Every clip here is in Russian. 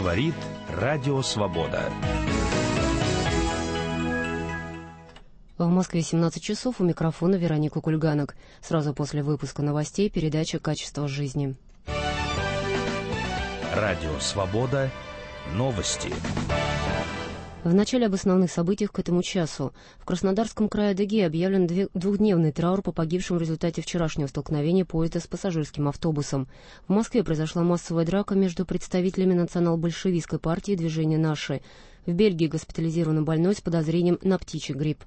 Говорит Радио Свобода. В Москве 17 часов, у микрофона Вероника Кульганок. Сразу после выпуска новостей передача «Качество жизни». Радио Свобода. Новости. В начале об основных событиях к этому часу. В Краснодарском крае Адыгеи объявлен двухдневный траур по погибшим в результате вчерашнего столкновения поезда с пассажирским автобусом. В Москве произошла массовая драка между представителями национал-большевистской партии и движения «Наши». В Бельгии госпитализирован больной с подозрением на птичий грипп.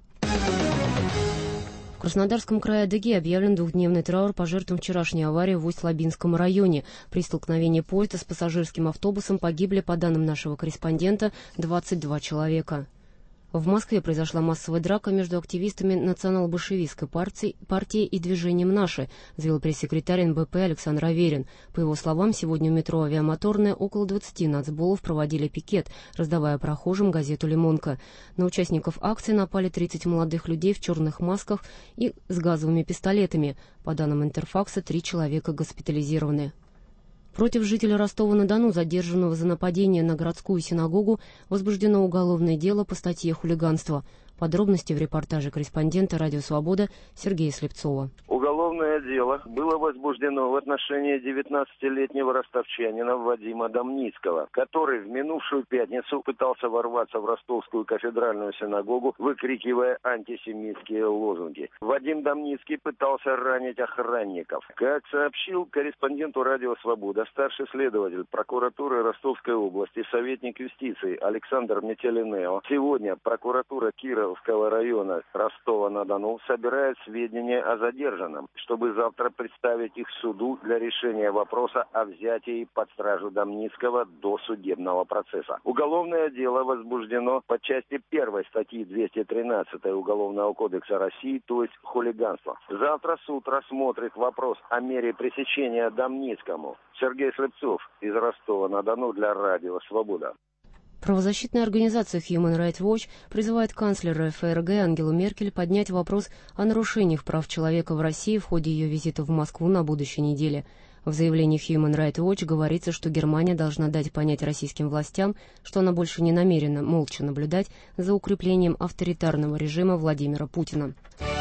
В Краснодарском крае Адыгеи объявлен двухдневный траур по жертвам вчерашней аварии в Усть-Лабинском районе. При столкновении поезда с пассажирским автобусом погибли, по данным нашего корреспондента, 22 человека. В Москве произошла массовая драка между активистами национал-большевистской партии и движением «Наши», заявил пресс-секретарь НБП Александр Аверин. По его словам, сегодня в метро «Авиамоторное» около 20 нацболов проводили пикет, раздавая прохожим газету «Лимонка». На участников акции напали 30 молодых людей в черных масках и с газовыми пистолетами. По данным Интерфакса, 3 человека госпитализированы. Против жителя Ростова-на-Дону, задержанного за нападение на городскую синагогу, возбуждено уголовное дело по статье «Хулиганство». Подробности в репортаже корреспондента «Радио Свобода» Сергея Слепцова. Уголовное дело было возбуждено в отношении 19-летнего ростовчанина Вадима Домницкого, который в минувшую пятницу пытался ворваться в ростовскую кафедральную синагогу, выкрикивая антисемитские лозунги. Вадим Домницкий пытался ранить охранников. Как сообщил корреспонденту «Радио Свобода» старший следователь прокуратуры Ростовской области, советник юстиции Александр Метелинео, сегодня прокуратура Кировского района Ростова-на-Дону собирает сведения о задержанном, чтобы завтра представить их суду для решения вопроса о взятии под стражу Домницкого до судебного процесса. Уголовное дело возбуждено по части 1 статьи 213 Уголовного кодекса России, то есть хулиганство. Завтра суд рассмотрит вопрос о мере пресечения Домницкому. Сергей Слепцов из Ростова-на-Дону для Радио Свобода. Правозащитная организация Human Rights Watch призывает канцлера ФРГ Ангелу Меркель поднять вопрос о нарушениях прав человека в России в ходе ее визита в Москву на будущей неделе. В заявлении Human Rights Watch говорится, что Германия должна дать понять российским властям, что она больше не намерена молча наблюдать за укреплением авторитарного режима Владимира Путина.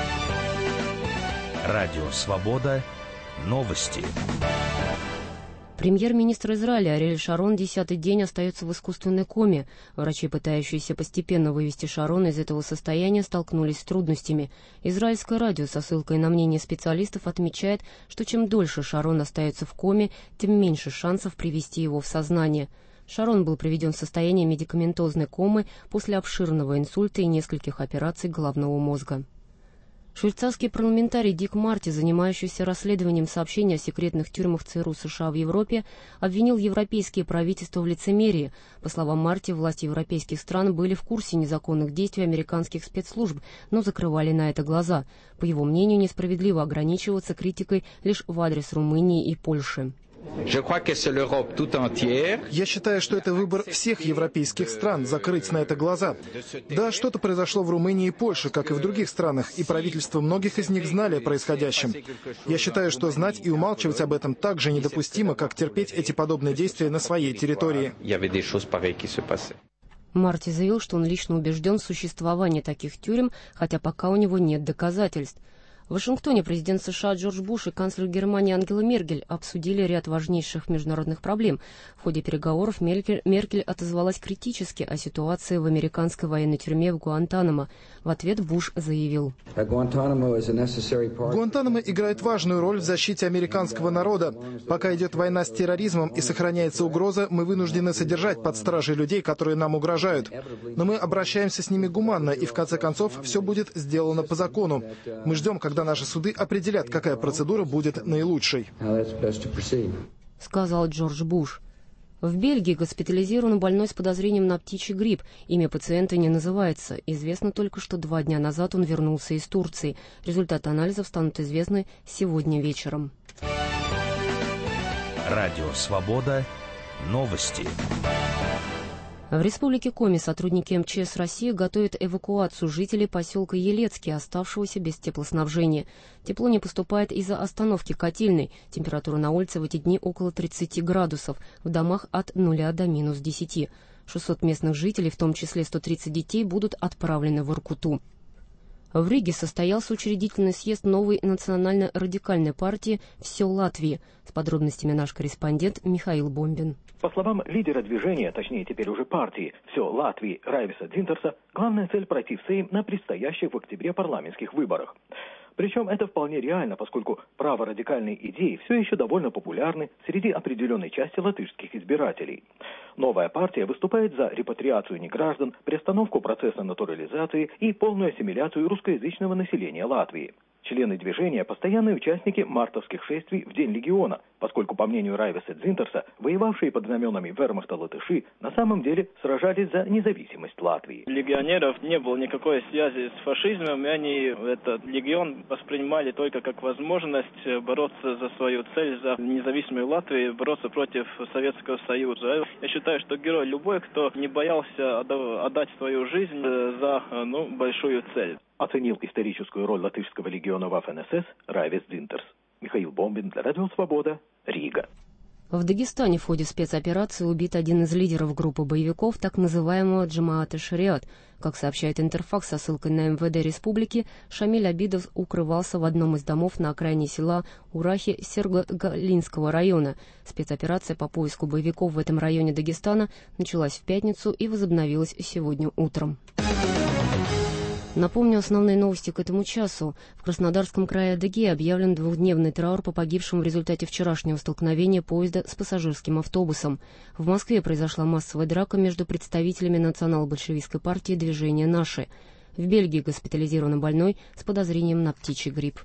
Радио Свобода. Новости. Премьер-министр Израиля Ариэль Шарон 10-й день остается в искусственной коме. Врачи, пытающиеся постепенно вывести Шарона из этого состояния, столкнулись с трудностями. Израильское радио со ссылкой на мнение специалистов отмечает, что чем дольше Шарон остается в коме, тем меньше шансов привести его в сознание. Шарон был приведен в состояние медикаментозной комы после обширного инсульта и нескольких операций головного мозга. Швейцарский парламентарий Дик Марти, занимающийся расследованием сообщений о секретных тюрьмах ЦРУ США в Европе, обвинил европейские правительства в лицемерии. По словам Марти, власти европейских стран были в курсе незаконных действий американских спецслужб, но закрывали на это глаза. По его мнению, несправедливо ограничиваться критикой лишь в адрес Румынии и Польши. Я считаю, что это выбор всех европейских стран — закрыть на это глаза. Да, что-то произошло в Румынии и Польше, как и в других странах, и правительства многих из них знали о происходящем. Я считаю, что знать и умалчивать об этом так же недопустимо, как терпеть эти подобные действия на своей территории. Марти заявил, что он лично убежден в существовании таких тюрем, хотя пока у него нет доказательств. В Вашингтоне президент США Джордж Буш и канцлер Германии Ангела Меркель обсудили ряд важнейших международных проблем. В ходе переговоров Меркель отозвалась критически о ситуации в американской военной тюрьме в Гуантанамо. В ответ Буш заявил: Гуантанамо играет важную роль в защите американского народа. Пока идет война с терроризмом и сохраняется угроза, мы вынуждены содержать под стражей людей, которые нам угрожают. Но мы обращаемся с ними гуманно, и в конце концов все будет сделано по закону. Мы ждем, когда наши суды определят, какая процедура будет наилучшей, сказал Джордж Буш. В Бельгии госпитализирован больной с подозрением на птичий грипп. Имя пациента не называется. Известно только, что 2 дня назад он вернулся из Турции. Результаты анализов станут известны сегодня вечером. Радио Свобода. Новости. В Республике Коми сотрудники МЧС России готовят эвакуацию жителей поселка Елецкий, оставшегося без теплоснабжения. Тепло не поступает из-за остановки котельной. Температура на улице в эти дни около 30 градусов, в домах от 0 до минус 10. 600 местных жителей, в том числе 130 детей, будут отправлены в Воркуту. В Риге состоялся учредительный съезд новой национально-радикальной партии «Все Латвии». С подробностями наш корреспондент Михаил Бомбин. По словам лидера движения, точнее теперь уже партии «Все Латвии» Райвиса Дзинтерса, главная цель пройти в Сейм на предстоящих в октябре парламентских выборах. Причем это вполне реально, поскольку праворадикальные идеи все еще довольно популярны среди определенной части латышских избирателей. Новая партия выступает за репатриацию неграждан, приостановку процесса натурализации и полную ассимиляцию русскоязычного населения Латвии. Члены движения – постоянные участники мартовских шествий в День Легиона, поскольку, по мнению Райвиса Дзинтерса, воевавшие под знаменами вермахта латыши на самом деле сражались за независимость Латвии. Легионеров не было никакой связи с фашизмом, и они этот легион воспринимали только как возможность бороться за свою цель, за независимую Латвию, бороться против Советского Союза. Я считаю, что герой любой, кто не боялся отдать свою жизнь за большую цель. Оценил историческую роль латышского легиона в ФНСС Райвис Дзинтерс. Михаил Бомбин для Радио Свобода, Рига. В Дагестане в ходе спецоперации убит один из лидеров группы боевиков, так называемого Джамаат-э-Шариат. Как сообщает Интерфакс со ссылкой на МВД республики, Шамиль Абидов укрывался в одном из домов на окраине села Урахи Серго-Галинского района. Спецоперация по поиску боевиков в этом районе Дагестана началась в пятницу и возобновилась сегодня утром. Напомню основные новости к этому часу. В Краснодарском крае Адыгеи объявлен двухдневный траур по погибшим в результате вчерашнего столкновения поезда с пассажирским автобусом. В Москве произошла массовая драка между представителями национал-большевистской партии «Движение наше». В Бельгии госпитализирован больной с подозрением на птичий грипп.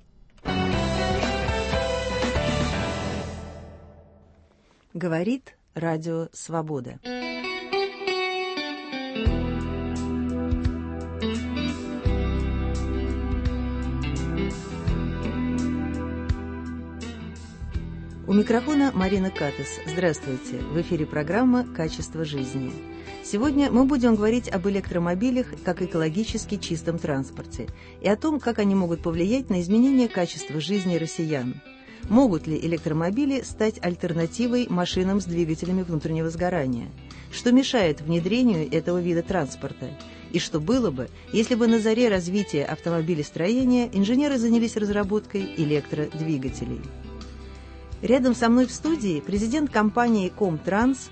Говорит Радио Свобода. У микрофона Марина Катас. Здравствуйте. В эфире программа «Качество жизни». Сегодня мы будем говорить об электромобилях как экологически чистом транспорте и о том, как они могут повлиять на изменение качества жизни россиян. Могут ли электромобили стать альтернативой машинам с двигателями внутреннего сгорания? Что мешает внедрению этого вида транспорта? И что было бы, если бы на заре развития автомобилестроения инженеры занялись разработкой электродвигателей? Рядом со мной в студии президент компании «Комтранс»,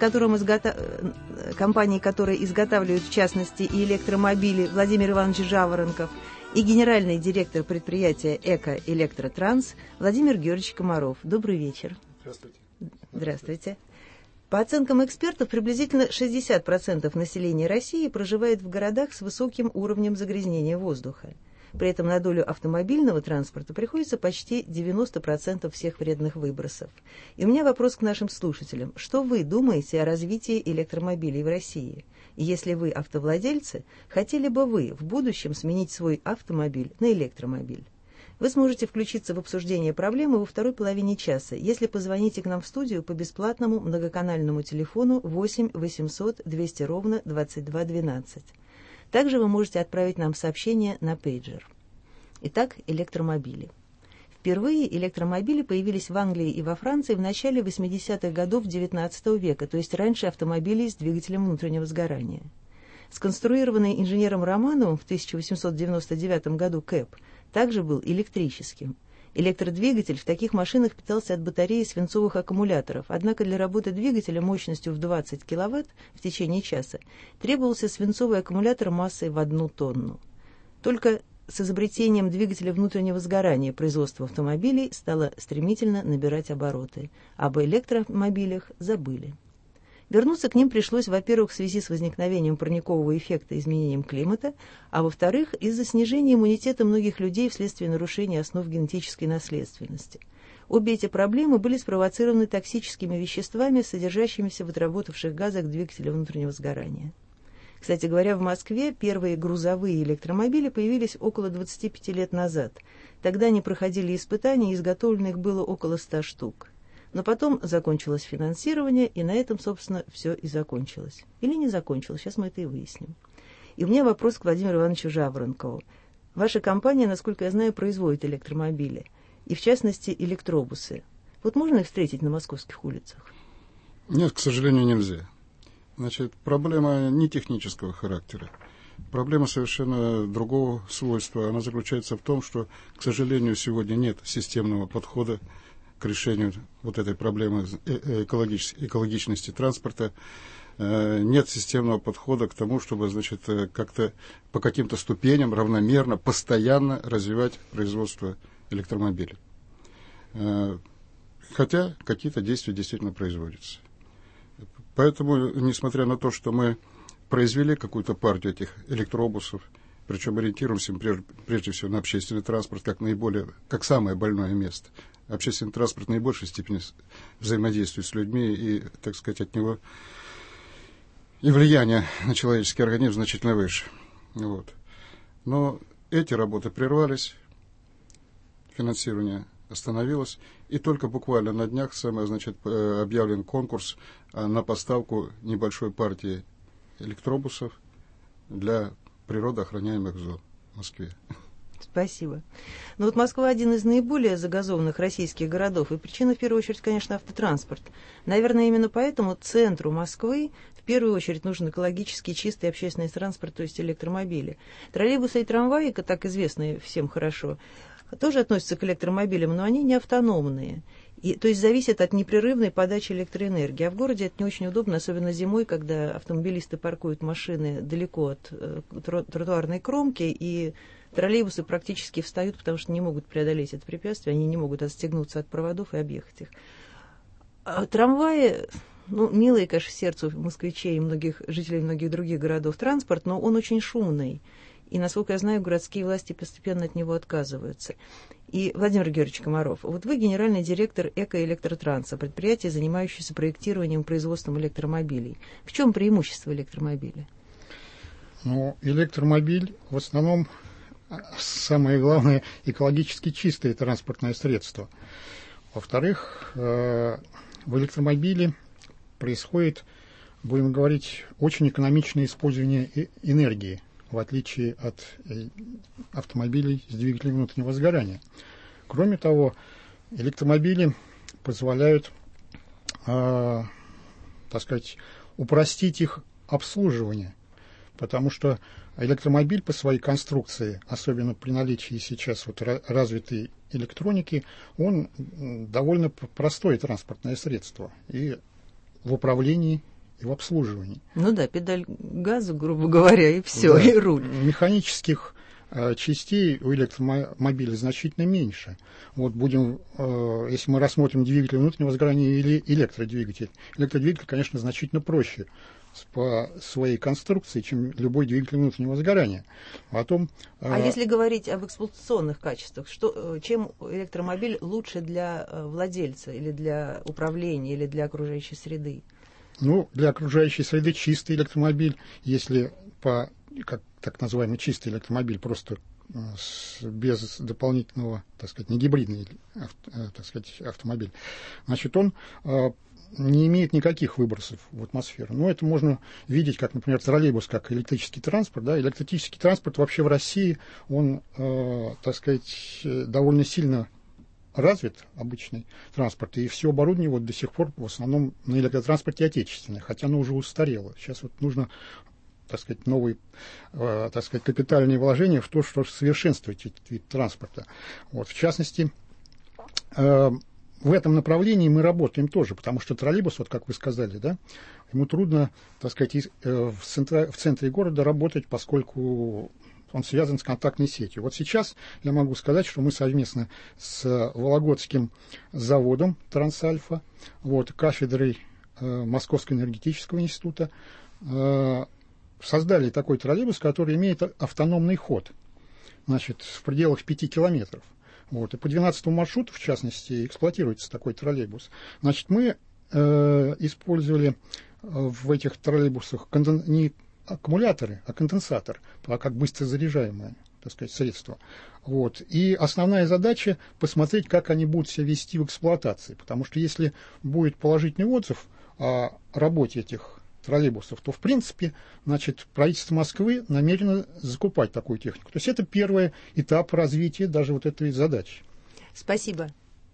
компании, которая изготавливает в частности и электромобили, Владимир Иванович Жаворонков, и генеральный директор предприятия «Эко-Электротранс» Владимир Георгиевич Комаров. Добрый вечер. Здравствуйте. Здравствуйте. По оценкам экспертов, приблизительно 60% населения России проживает в городах с высоким уровнем загрязнения воздуха. При этом на долю автомобильного транспорта приходится почти 90% всех вредных выбросов. И у меня вопрос к нашим слушателям. Что вы думаете о развитии электромобилей в России? И если вы автовладельцы, хотели бы вы в будущем сменить свой автомобиль на электромобиль? Вы сможете включиться в обсуждение проблемы во второй половине часа, если позвоните к нам в студию по бесплатному многоканальному телефону 8 800 200 ровно 2212. Также вы можете отправить нам сообщение на пейджер. Итак, электромобили. Впервые электромобили появились в Англии и во Франции в начале 80-х годов XIX века, то есть раньше автомобилей с двигателем внутреннего сгорания. Сконструированный инженером Романовым в 1899 году КЭП также был электрическим. Электродвигатель в таких машинах питался от батареи свинцовых аккумуляторов, однако для работы двигателя мощностью в 20 кВт в течение часа требовался свинцовый аккумулятор массой в 1 тонну. Только с изобретением двигателя внутреннего сгорания производство автомобилей стало стремительно набирать обороты. Об электромобилях забыли. Вернуться к ним пришлось, во-первых, в связи с возникновением парникового эффекта и изменением климата, а во-вторых, из-за снижения иммунитета многих людей вследствие нарушения основ генетической наследственности. Обе эти проблемы были спровоцированы токсическими веществами, содержащимися в отработавших газах двигателя внутреннего сгорания. Кстати говоря, в Москве первые грузовые электромобили появились около 25 лет назад. Тогда они проходили испытания, и изготовлено их было около 100 штук. Но потом закончилось финансирование, и на этом, собственно, все и закончилось. Или не закончилось, сейчас мы это и выясним. И у меня вопрос к Владимиру Ивановичу Жаворонкову. Ваша компания, насколько я знаю, производит электромобили, и в частности электробусы. Вот можно их встретить на московских улицах? Нет, к сожалению, нельзя. Значит, проблема не технического характера. Проблема совершенно другого свойства. Она заключается в том, что, к сожалению, сегодня нет системного подхода к решению вот этой проблемы экологичности транспорта. Нет системного подхода к тому, чтобы, значит, как-то по каким-то ступеням равномерно, постоянно развивать производство электромобилей. Хотя какие-то действия действительно производятся. Поэтому, несмотря на то, что мы произвели какую-то партию этих электробусов, причем ориентируемся прежде всего на общественный транспорт как самое больное место. Общественный транспорт в наибольшей степени взаимодействует с людьми, и, так сказать, от него и влияние на человеческий организм значительно выше. Вот. Но эти работы прервались, финансирование остановилось, и только буквально на днях объявлен конкурс на поставку небольшой партии электробусов для природоохраняемых зон в Москве. Спасибо. Ну вот Москва один из наиболее загазованных российских городов, и причина в первую очередь, конечно, автотранспорт. Наверное, именно поэтому центру Москвы в первую очередь нужен экологически чистый общественный транспорт, то есть электромобили. Троллейбусы и трамваи, так известные всем хорошо, тоже относятся к электромобилям, но они не автономные. То есть зависят от непрерывной подачи электроэнергии. А в городе это не очень удобно, особенно зимой, когда автомобилисты паркуют машины далеко от тротуарной кромки, и троллейбусы практически встают, потому что не могут преодолеть это препятствие, они не могут отстегнуться от проводов и объехать их. А трамваи, милые, конечно, сердцу москвичей и жителей многих других городов транспорт, но он очень шумный. И, насколько я знаю, городские власти постепенно от него отказываются. И, Владимир Георгиевич Комаров, вот вы генеральный директор Экоэлектротранса, предприятие, занимающееся проектированием и производством электромобилей. В чем преимущество электромобиля? Электромобиль в основном, самое главное, экологически чистое транспортное средство. Во-вторых, в электромобиле происходит, будем говорить, очень экономичное использование энергии, в отличие от автомобилей с двигателем внутреннего сгорания. Кроме того, электромобили позволяют, упростить их обслуживание, потому что электромобиль по своей конструкции, особенно при наличии сейчас развитой электроники, он довольно простое транспортное средство и в управлении, и в обслуживании. Педаль газа, грубо говоря, и все, да. И руль. Механических частей у электромобиля значительно меньше. Если мы рассмотрим двигатель внутреннего сгорания или электродвигатель. Электродвигатель, конечно, значительно проще по своей конструкции, чем любой двигатель внутреннего сгорания. Если говорить об эксплуатационных качествах, чем электромобиль лучше для владельца, или для управления, или для окружающей среды? Для окружающей среды чистый электромобиль, если как так называемый чистый электромобиль, просто без дополнительного, не гибридный, автомобиль, он не имеет никаких выбросов в атмосферу. Это можно видеть, как, например, троллейбус, как электрический транспорт. Да? Электрический транспорт вообще в России, он, довольно сильно развит, обычный транспорт, и все оборудование до сих пор в основном на электротранспорте отечественное, хотя оно уже устарело. Сейчас нужно, новые, капитальные вложения в то, чтобы совершенствовать этот вид транспорта. В частности, в этом направлении мы работаем тоже, потому что троллейбус, как вы сказали, да, ему трудно, в центре города работать, поскольку он связан с контактной сетью. Сейчас я могу сказать, что мы совместно с Вологодским заводом Трансальфа, кафедрой Московского энергетического института, создали такой троллейбус, который имеет автономный ход, в пределах 5 километров. И по 12 маршруту, в частности, эксплуатируется такой троллейбус. Мы использовали в этих троллейбусах не аккумуляторы, а конденсатор, как быстро заряжаемые, так сказать, средства. Вот. И основная задача посмотреть, как они будут себя вести в эксплуатации. Потому что если будет положительный отзыв о работе этих троллейбусов, то, в принципе, значит, правительство Москвы намерено закупать такую технику. То есть это первый этап развития даже вот этой задачи. Спасибо.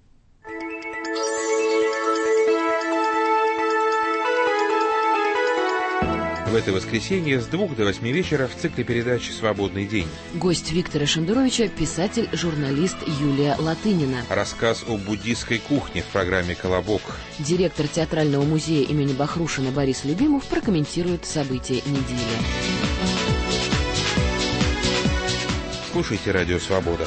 В это воскресенье с 2 до 8 вечера в цикле передач «Свободный день». Гость Виктора Шендеровича – писатель-журналист Юлия Латынина. Рассказ о буддийской кухне в программе «Колобок». Директор театрального музея имени Бахрушина Борис Любимов прокомментирует события недели. Слушайте «Радио Свобода».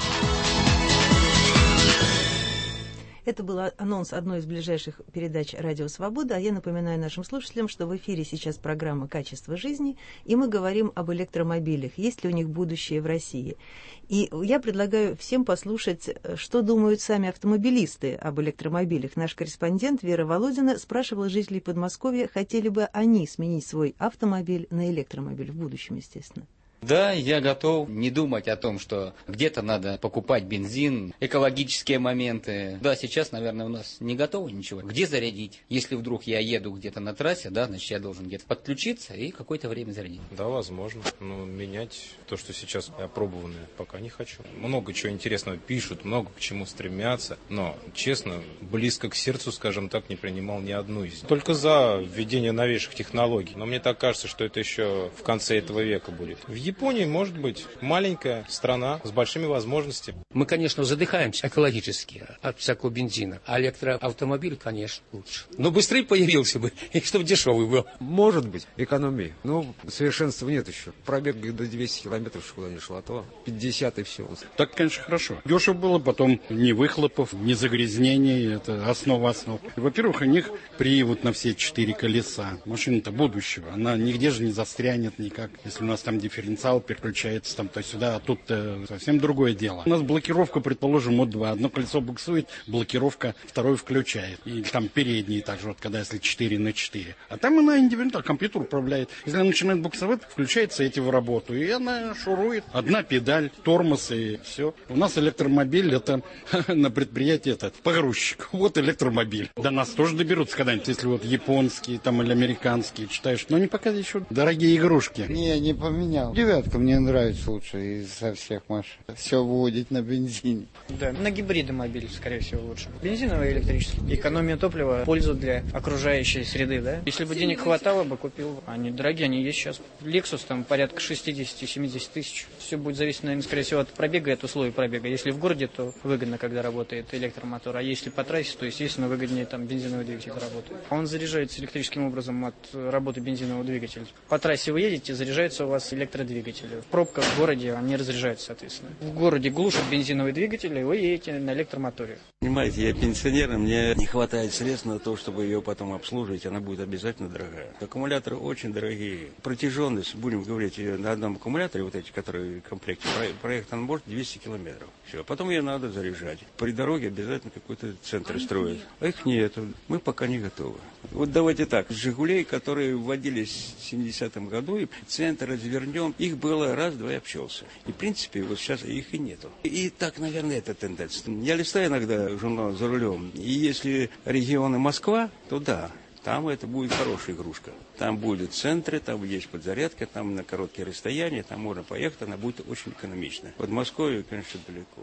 Это был анонс одной из ближайших передач «Радио Свобода», а я напоминаю нашим слушателям, что в эфире сейчас программа «Качество жизни», и мы говорим об электромобилях, есть ли у них будущее в России. И я предлагаю всем послушать, что думают сами автомобилисты об электромобилях. Наш корреспондент Вера Володина спрашивала жителей Подмосковья, хотели бы они сменить свой автомобиль на электромобиль в будущем, естественно. Да, я готов не думать о том, что где-то надо покупать бензин, экологические моменты. Да, сейчас, наверное, у нас не готово ничего. Где зарядить? Если вдруг я еду где-то на трассе, да, значит, я должен где-то подключиться и какое-то время зарядить. Да, возможно. Но менять то, что сейчас опробованное, пока не хочу. Много чего интересного пишут, много к чему стремятся. Но, честно, близко к сердцу, скажем так, не принимал ни одну из них. Только за введение новейших технологий. Но мне так кажется, что это еще в конце этого века будет. В Японии, может быть, маленькая страна с большими возможностями. Мы, конечно, задыхаемся экологически от всякого бензина. А электроавтомобиль, конечно, лучше. Но быстрее появился бы, и чтобы дешевый был. Может быть, экономии. Но совершенства нет еще. Пробег до 200 километров куда не шло, а то 50 и все. Так, конечно, хорошо. Дешево было, потом ни выхлопов, ни загрязнений. Это основа основ. Во-первых, у них привод на все 4 колеса. Машина-то будущего. Она нигде же не застрянет никак. Если у нас там дифференциал переключается там то-сюда, а тут совсем другое дело. У нас блокировка, предположим, от 2. Одно колесо буксует, блокировка, второе включает. И там передние также, вот когда если 4/4. А там она индивидуально, компьютер управляет. Если она начинает буксовать, включается эти в работу. И она шурует. Одна педаль, тормоз и все. У нас электромобиль, это на предприятии это погрузчик. Вот электромобиль. До нас тоже доберутся когда-нибудь, если вот японские там или американские читаешь. Но они пока еще дорогие игрушки. Не поменял. Девятка мне нравится лучше из всех машин. Все выводить на бензине. Да, на гибриды мобиль, скорее всего, лучше. Бензиновый и электрический. Экономия топлива, пользу для окружающей среды, да? Если бы денег хватало бы, купил. Они дорогие, они есть сейчас. Lexus там порядка 60-70 тысяч. Все будет зависеть, наверное, скорее всего, от пробега и от условий пробега. Если в городе, то выгодно, когда работает электромотор. А если по трассе, то, естественно, выгоднее там бензиновый двигатель работает. Он заряжается электрическим образом от работы бензинового двигателя. По трассе вы едете, заряжается у вас электродвигатель. В пробках в городе они разряжаются, соответственно. В городе глушат бензиновый двигатель, и вы едете на электромоторе. Понимаете, я пенсионер, мне не хватает средств на то, чтобы ее потом обслуживать, она будет обязательно дорогая. Аккумуляторы очень дорогие. Протяженность, будем говорить, на одном аккумуляторе, вот эти, которые в комплекте, проехать он может 200 километров. Все, потом ее надо заряжать. При дороге обязательно какой-то центр строят. А их нет, мы пока не готовы. Вот давайте так, «Жигулей», которые вводились в 70-м году, и центр развернем, их было раз-два и обчелся. И, в принципе, вот сейчас их и нету. И так, наверное, это тенденция. Я листаю иногда журнал «За рулем», и если регионы Москва, то да, там это будет хорошая игрушка. Там будут центры, там есть подзарядка, там на короткие расстояния, там можно поехать, она будет очень экономична. В Подмосковье, конечно, далеко.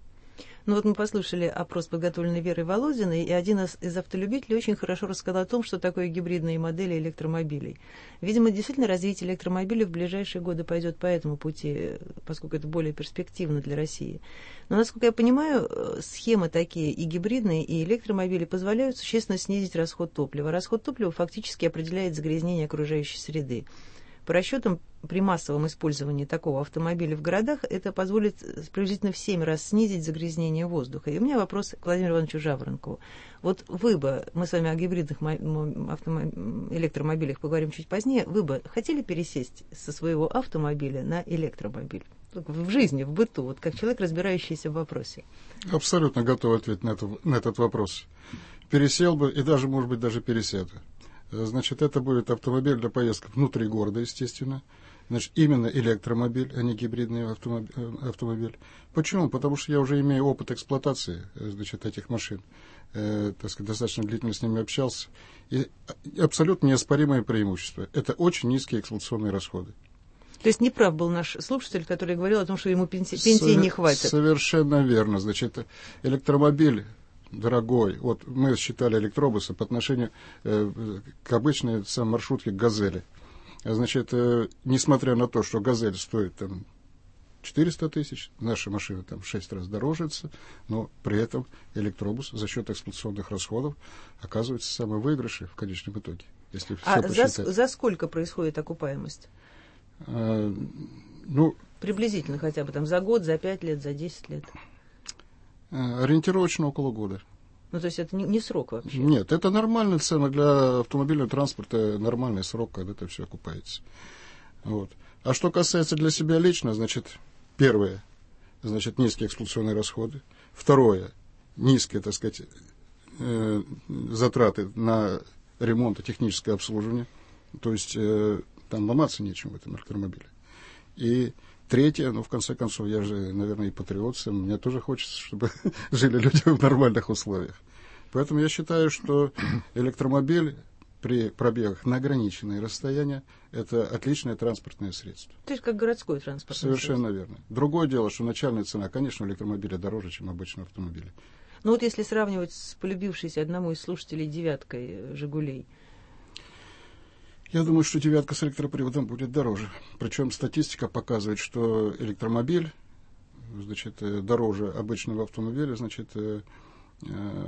Ну вот мы послушали опрос, подготовленный Верой Володиной, и один из автолюбителей очень хорошо рассказал о том, что такое гибридные модели электромобилей. Видимо, действительно развитие электромобилей в ближайшие годы пойдет по этому пути, поскольку это более перспективно для России. Но, насколько я понимаю, схемы такие и гибридные, и электромобили позволяют существенно снизить расход топлива. Расход топлива фактически определяет загрязнение окружающей среды. По расчетам, при массовом использовании такого автомобиля в городах это позволит приблизительно в 7 раз снизить загрязнение воздуха. И у меня вопрос к Владимиру Ивановичу Жаворонкову. Вот вы бы, мы с вами о гибридных электромобилях поговорим чуть позднее, вы бы хотели пересесть со своего автомобиля на электромобиль? В жизни, в быту, вот как человек, разбирающийся в вопросе. Абсолютно готов ответить на этот вопрос. Пересел бы, и даже, может быть, даже пересяду. Значит, это будет автомобиль для поездок внутри города, естественно. Значит, именно электромобиль, а не гибридный автомобиль. Почему? Потому что я уже имею опыт эксплуатации, значит, этих машин. Так сказать, достаточно длительно с ними общался. И абсолютно неоспоримое преимущество. Это очень низкие эксплуатационные расходы. То есть неправ был наш слушатель, который говорил о том, что ему пенсии не хватит. Совершенно верно. Значит, электромобиль дорогой. Вот мы считали электробусы по отношению к обычной маршрутке «Газели». Значит, несмотря на то, что «Газель» стоит там 400 тысяч, наша машина там в 6 раз дорожится, но при этом электробус за счет эксплуатационных расходов оказывается самый выигрышный в конечном итоге. Если все посчитать. За сколько происходит окупаемость? Приблизительно хотя бы там за год, за 5 лет, за 10 лет? Ориентировочно около года. Ну, то есть это не срок вообще? Нет, это нормальная цена для автомобильного транспорта, нормальный срок, когда это все окупается. Вот. А что касается для себя лично, значит, первое, значит, низкие эксплуатационные расходы. Второе, низкие, так сказать, затраты на ремонт и техническое обслуживание. То есть там ломаться нечем в этом электромобиле. И третье, в конце концов, я же, наверное, и патриот, мне тоже хочется, чтобы жили люди в нормальных условиях. Поэтому я считаю, что электромобиль при пробегах на ограниченные расстояния – это отличное транспортное средство. То есть как городское транспортное Совершенно верно. Другое дело, что начальная цена, конечно, электромобиля дороже, чем обычного автомобиля. Ну вот если сравнивать с полюбившейся одному из слушателей «девяткой» «Жигулей». Я думаю, что «девятка» с электроприводом будет дороже. Причем статистика показывает, что электромобиль, значит, дороже обычного автомобиля, значит, от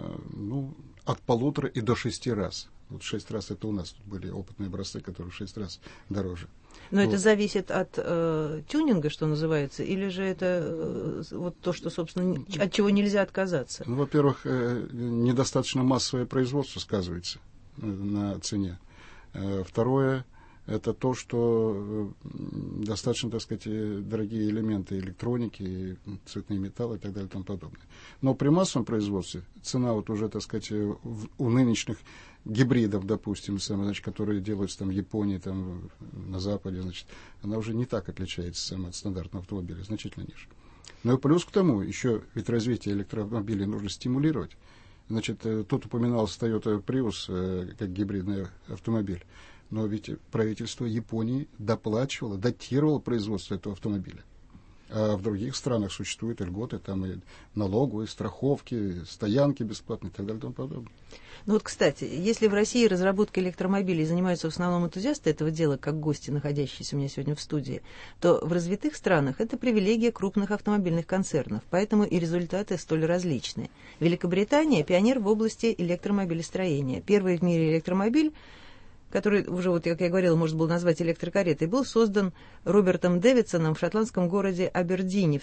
1,5 и до 6 раз. Вот 6 раз это у нас тут были опытные образцы, которые в 6 раз дороже. Но это зависит от тюнинга, что называется, или же это вот то, что, собственно, от чего нельзя отказаться? Во-первых, недостаточно массовое производство сказывается на цене. Второе, это то, что достаточно, так сказать, дорогие элементы электроники, цветные металлы и так далее и тому подобное. Но при массовом производстве цена вот уже, так сказать, у нынешних гибридов, допустим, значит, которые делаются там в Японии, там на Западе, значит, она уже не так отличается от стандартного автомобиля, значительно ниже. Но и плюс к тому, еще ведь развитие электромобилей нужно стимулировать. Значит, тут упоминалось Toyota Prius как гибридный автомобиль. Но ведь правительство Японии доплачивало, датировало производство этого автомобиля. А в других странах существуют льготы, там и налоговые, страховки, стоянки бесплатные и так далее и тому подобное. Ну вот, кстати, если в России разработкой электромобилей занимаются в основном энтузиасты этого дела, как гости, находящиеся у меня сегодня в студии, то в развитых странах это привилегия крупных автомобильных концернов, поэтому и результаты столь различны. Великобритания – пионер в области электромобилестроения. Первый в мире электромобиль, который уже, вот, как я говорила, можно было назвать электрокаретой, был создан Робертом Дэвидсоном в шотландском городе Абердине в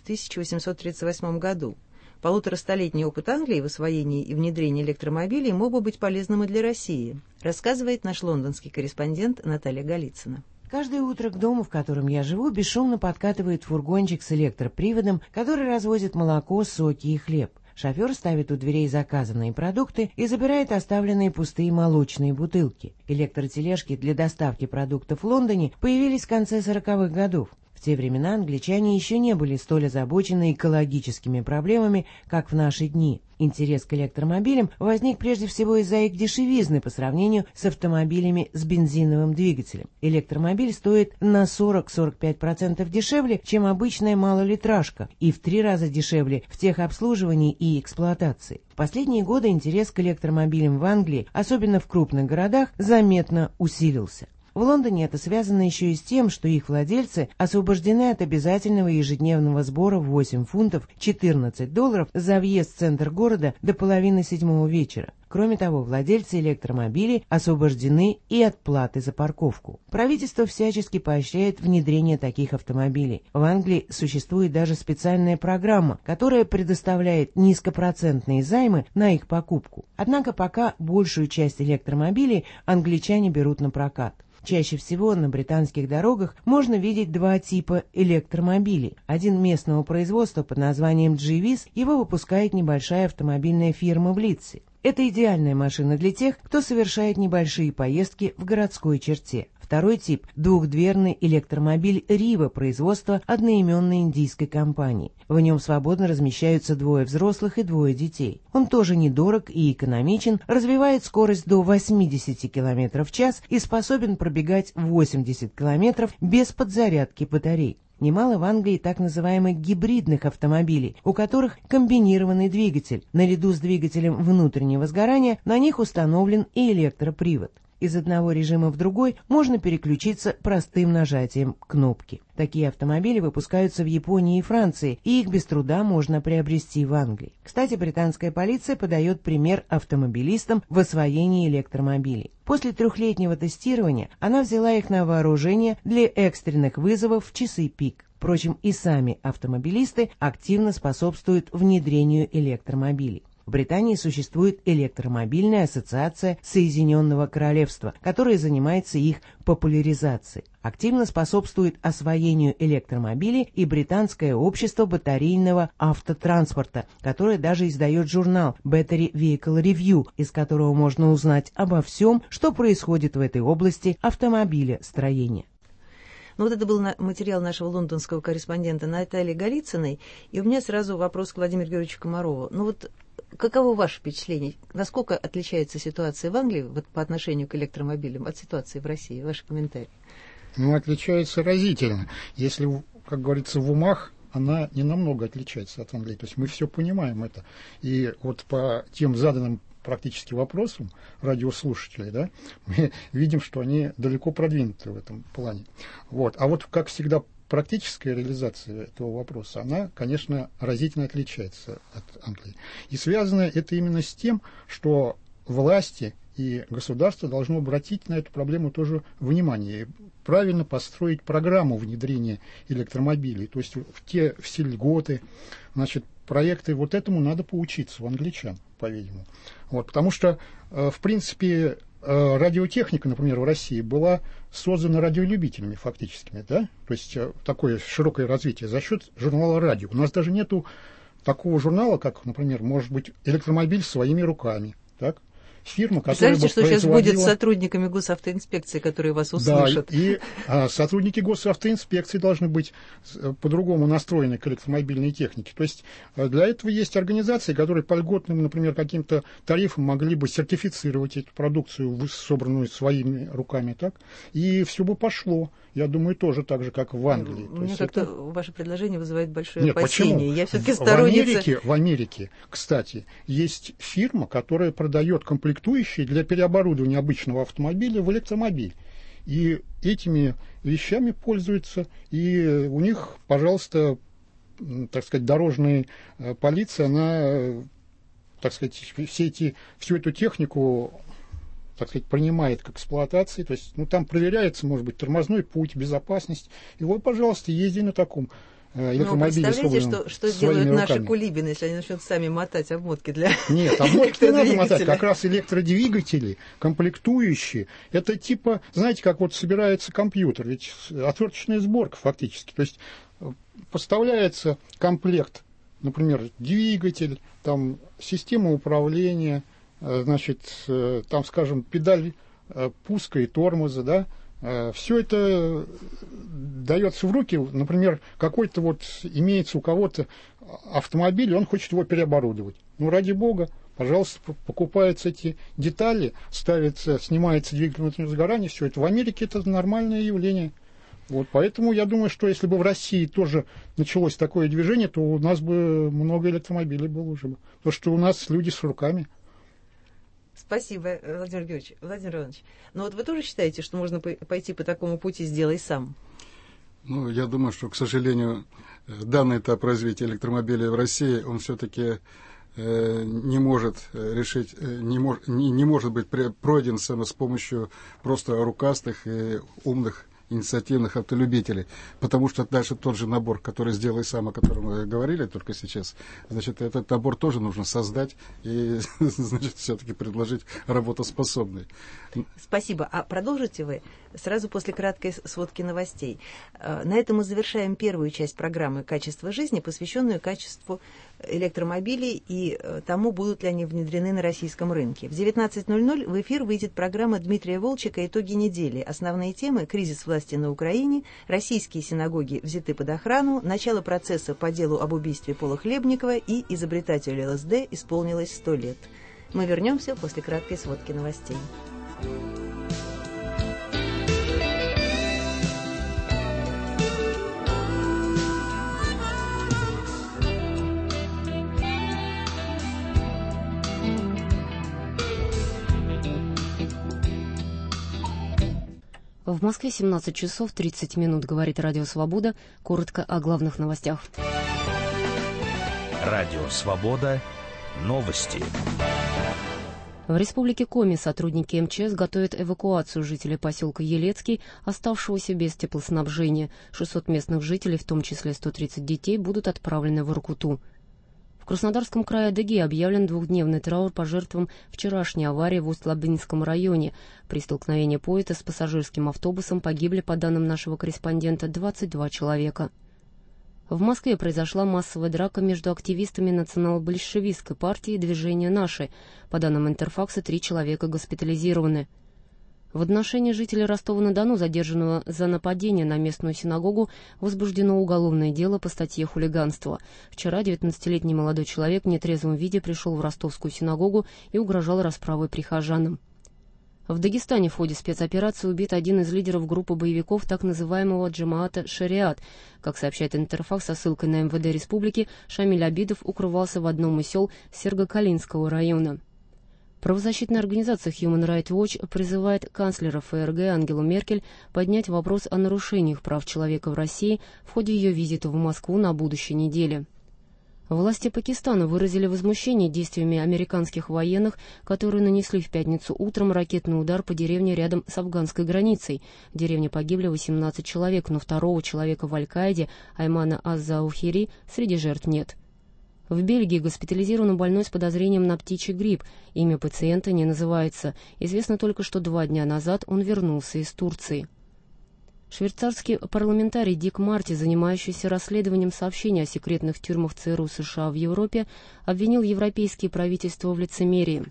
1838 году. 1,5-столетний опыт Англии в освоении и внедрении электромобилей мог бы быть полезным и для России, рассказывает наш лондонский корреспондент Наталья Голицына. Каждое утро к дому, в котором я живу, бесшумно подкатывает фургончик с электроприводом, который развозит молоко, соки и хлеб. Шофер ставит у дверей заказанные продукты и забирает оставленные пустые молочные бутылки. Электротележки для доставки продуктов в Лондоне появились в конце 40-х годов. В те времена англичане еще не были столь озабочены экологическими проблемами, как в наши дни. Интерес к электромобилям возник прежде всего из-за их дешевизны по сравнению с автомобилями с бензиновым двигателем. Электромобиль стоит на 40-45% дешевле, чем обычная малолитражка, и в 3 раза дешевле в техобслуживании и эксплуатации. В последние годы интерес к электромобилям в Англии, особенно в крупных городах, заметно усилился. В Лондоне это связано еще и с тем, что их владельцы освобождены от обязательного ежедневного сбора в 8 фунтов $14 за въезд в центр города до 6:30 вечера. Кроме того, владельцы электромобилей освобождены и от платы за парковку. Правительство всячески поощряет внедрение таких автомобилей. В Англии существует даже специальная программа, которая предоставляет низкопроцентные займы на их покупку. Однако пока большую часть электромобилей англичане берут на прокат. Чаще всего на британских дорогах можно видеть 2 типа электромобилей. Один местного производства под названием G-Wiz, его выпускает небольшая автомобильная фирма в Лидсе. Это идеальная машина для тех, кто совершает небольшие поездки в городской черте. Второй тип – двухдверный электромобиль «Рива» производства одноименной индийской компании. В нем свободно размещаются 2 взрослых и 2 детей. Он тоже недорог и экономичен, развивает скорость до 80 км в час и способен пробегать 80 км без подзарядки батарей. Немало в Англии так называемых гибридных автомобилей, у которых комбинированный двигатель. Наряду с двигателем внутреннего сгорания на них установлен и электропривод. Из одного режима в другой можно переключиться простым нажатием кнопки. Такие автомобили выпускаются в Японии и Франции, и их без труда можно приобрести в Англии. Кстати, британская полиция подает пример автомобилистам в освоении электромобилей. После 3-летнего тестирования она взяла их на вооружение для экстренных вызовов в часы пик. Впрочем, и сами автомобилисты активно способствуют внедрению электромобилей. В Британии существует электромобильная ассоциация Соединенного Королевства, которая занимается их популяризацией. Активно способствует освоению электромобилей и британское общество батарейного автотранспорта, которое даже издает журнал Battery Vehicle Review, из которого можно узнать обо всем, что происходит в этой области автомобилестроения. Ну вот это был материал нашего лондонского корреспондента Натальи Голицыной, и у меня сразу вопрос к Владимиру Георгиевичу Комарову. Ну вот каково ваше впечатление? Насколько отличается ситуация в Англии вот, по отношению к электромобилям от ситуации в России? Ваши комментарии. Ну, отличается разительно. Если, как говорится, в умах, она не намного отличается от Англии. То есть мы все понимаем это. И вот по тем заданным практически вопросам радиослушателей, да, мы видим, что они далеко продвинуты в этом плане. Вот. А вот, как всегда, практическая реализация этого вопроса, она, конечно, разительно отличается от Англии. И связано это именно с тем, что власти и государство должно обратить на эту проблему тоже внимание и правильно построить программу внедрения электромобилей. То есть все льготы, значит, проекты, вот этому надо поучиться у англичан, по-видимому. Вот, потому что, в принципе, радиотехника, например, в России была создана радиолюбителями фактическими, да? То есть такое широкое развитие за счет журнала «Радио». У нас даже нету такого журнала, как, например, может быть, «Электромобиль своими руками», так? Фирма, которая представляете, что сейчас будет с сотрудниками госавтоинспекции, которые вас услышат? Да, и сотрудники госавтоинспекции должны быть по-другому настроены к электромобильной технике. То есть для этого есть организации, которые по льготным, например, каким-то тарифам могли бы сертифицировать эту продукцию, собранную своими руками, так? И все бы пошло. Я думаю, тоже так же, как в Англии. Мне как-то это... ваше предложение вызывает большое Нет, опасение. почему? Я все-таки сторонница... В Америке, кстати, есть фирма, которая продает комплектующие для переоборудования обычного автомобиля в электромобиль. И этими вещами пользуются. И у них, пожалуйста, так сказать, дорожная полиция, она, так сказать, всю эту технику, так сказать, принимает к эксплуатации, то есть, ну, там проверяется, может быть, тормозной путь, безопасность, и вот, пожалуйста, езди на таком электромобиле. Представляете, что делают наши кулибины, если они начнут сами мотать обмотки для Нет, обмотки не надо мотать, как раз электродвигатели, комплектующие, это типа, знаете, как вот собирается компьютер, ведь отверточная сборка фактически, то есть поставляется комплект, например, двигатель, там система управления, значит, там, скажем, педаль пуска и тормоза, да, все это дается в руки, например, какой-то вот имеется у кого-то автомобиль, он хочет его переоборудовать. Ну, ради бога, пожалуйста, покупаются эти детали, ставится, снимается двигатель внутреннего сгорания, все это. В Америке это нормальное явление. Вот, поэтому я думаю, что если бы в России тоже началось такое движение, то у нас бы много электромобилей было уже бы. Потому что у нас люди с руками. Спасибо, Владимир Георгиевич. Владимир Иванович, но вот вы тоже считаете, что можно пойти по такому пути «сделай сам»? Ну, я думаю, что, к сожалению, данный этап развития электромобилей в России, он все-таки не может решить, не может быть пройден с помощью просто рукастых и умных инициативных автолюбителей, потому что дальше тот же набор, который «Сделай сам», о котором мы говорили только сейчас, значит, этот набор тоже нужно создать и, значит, все-таки предложить работоспособный. Спасибо. А продолжите вы сразу после краткой сводки новостей. На этом мы завершаем первую часть программы «Качество жизни», посвященную качеству электромобилей и тому, будут ли они внедрены на российском рынке. В 19:00 в эфир выйдет программа Дмитрия Волчека «Итоги недели». Основные темы: кризис власти на Украине, российские синагоги взяты под охрану, начало процесса по делу об убийстве Пола Хлебникова и изобретателю ЛСД исполнилось 100 лет. Мы вернемся после краткой сводки новостей. В Москве 17 часов 30 минут, говорит Радио Свобода. Коротко о главных новостях. Радио Свобода. Новости. В Республике Коми сотрудники МЧС готовят эвакуацию жителей поселка Елецкий, оставшегося без теплоснабжения. 600 местных жителей, в том числе 130 детей, будут отправлены в Воркуту. В Краснодарском крае Адыгеи объявлен двухдневный траур по жертвам вчерашней аварии в Усть-Лабинском районе. При столкновении поезда с пассажирским автобусом погибли, по данным нашего корреспондента, 22 человека. В Москве произошла массовая драка между активистами национал-большевистской партии и движения «Наши». По данным Интерфакса, 3 человека госпитализированы. В отношении жителя Ростова-на-Дону, задержанного за нападение на местную синагогу, возбуждено уголовное дело по статье «Хулиганство». Вчера 19-летний молодой человек в нетрезвом виде пришел в ростовскую синагогу и угрожал расправой прихожанам. В Дагестане в ходе спецоперации убит один из лидеров группы боевиков так называемого Джамаата Шариат. Как сообщает Интерфакс со ссылкой на МВД республики, Шамиль Абидов укрывался в одном из сел Сергокалинского района. Правозащитная организация Human Rights Watch призывает канцлера ФРГ Ангелу Меркель поднять вопрос о нарушениях прав человека в России в ходе ее визита в Москву на будущей неделе. Власти Пакистана выразили возмущение действиями американских военных, которые нанесли в пятницу утром ракетный удар по деревне рядом с афганской границей. В деревне погибли 18 человек, но второго человека в Аль-Каиде, Аймана Аз-Заухири, среди жертв нет. В Бельгии госпитализирован больной с подозрением на птичий грипп. Имя пациента не называется. Известно только, что 2 дня назад он вернулся из Турции. Швейцарский парламентарий Дик Марти, занимающийся расследованием сообщений о секретных тюрьмах ЦРУ США в Европе, обвинил европейские правительства в лицемерии.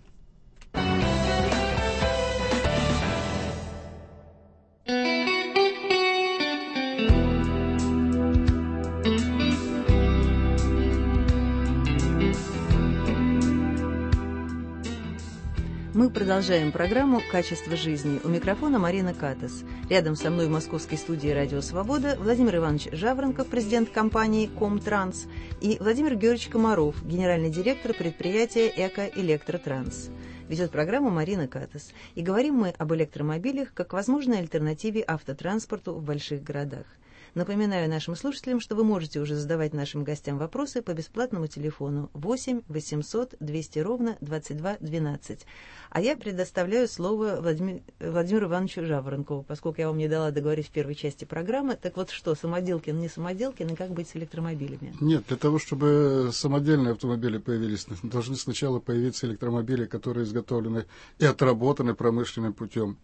Мы продолжаем программу «Качество жизни». У микрофона Марина Катас. Рядом со мной в московской студии «Радио Свобода» Владимир Иванович Жаворонков, президент компании «Комтранс», и Владимир Георгиевич Комаров, генеральный директор предприятия «Эко-Электротранс». Ведет программу Марина Катас. И говорим мы об электромобилях как возможной альтернативе автотранспорту в больших городах. Напоминаю нашим слушателям, что вы можете уже задавать нашим гостям вопросы по бесплатному телефону 8 800 200 ровно 22 12. А я предоставляю слово Владимиру Ивановичу Жаворонкову, поскольку я вам не дала договорить в первой части программы. Так вот что, Самоделкин, не Самоделкин, и как быть с электромобилями? Нет, для того, чтобы самодельные автомобили появились, должны сначала появиться электромобили, которые изготовлены и отработаны промышленным путем.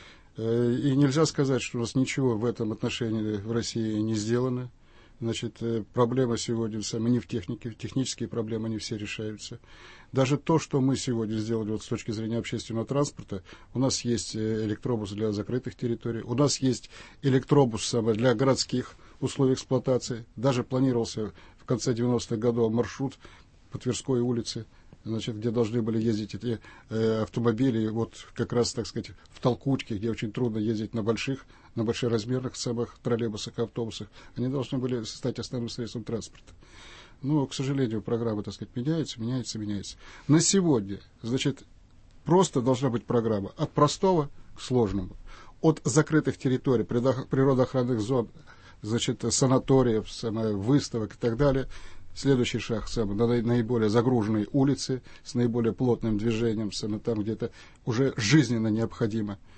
И нельзя сказать, что у нас ничего в этом отношении в России не сделано. Значит, проблема сегодня не в технике, технические проблемы не все решаются. Даже то, что мы сегодня сделали вот с точки зрения общественного транспорта, у нас есть электробус для закрытых территорий, у нас есть электробус для городских условий эксплуатации. Даже планировался в конце 90-х годов маршрут по Тверской улице, значит, где должны были ездить эти автомобили, вот как раз, так сказать, в толкучке, где очень трудно ездить на больших размерных самых троллейбусах и автобусах, они должны были стать основным средством транспорта. Но, к сожалению, программа, так сказать, меняется. На сегодня, значит, просто должна быть программа от простого к сложному. От закрытых территорий, природоохранных зон, значит, санаториев, выставок и так далее. Следующий шаг на наиболее загруженные улицы с наиболее плотным движением, там где-то уже жизненно необходимо.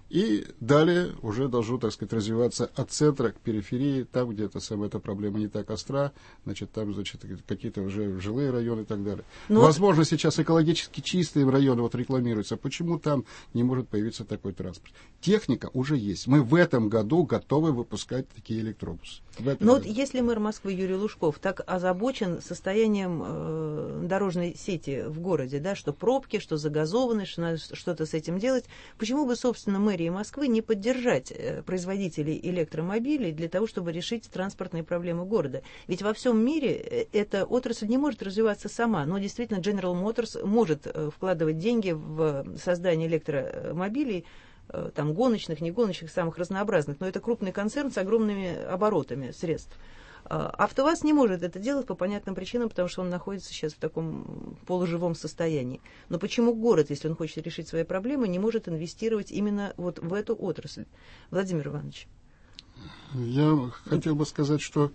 И далее уже должно, так сказать, развиваться от центра к периферии, там, где эта проблема не так остра, значит, там, значит, какие-то уже жилые районы и так далее. Но возможно, сейчас экологически чистые районы вот рекламируются. Почему там не может появиться такой транспорт? Техника уже есть. Мы в этом году готовы выпускать такие электробусы. Но вот если мэр Москвы Юрий Лужков так озабочен состоянием дорожной сети в городе, да, что пробки, что загазованность, что надо что-то с этим делать, почему бы, собственно, мэрии Москвы не поддержать производителей электромобилей для того, чтобы решить транспортные проблемы города? Ведь во всем мире эта отрасль не может развиваться сама, но действительно General Motors может вкладывать деньги в создание электромобилей, там гоночных, негоночных, самых разнообразных, но это крупный концерн с огромными оборотами средств. АвтоВАЗ не может это делать по понятным причинам, потому что он находится сейчас в таком полуживом состоянии. Но почему город, если он хочет решить свои проблемы, не может инвестировать именно вот в эту отрасль? Владимир Иванович. Я хотел бы сказать, что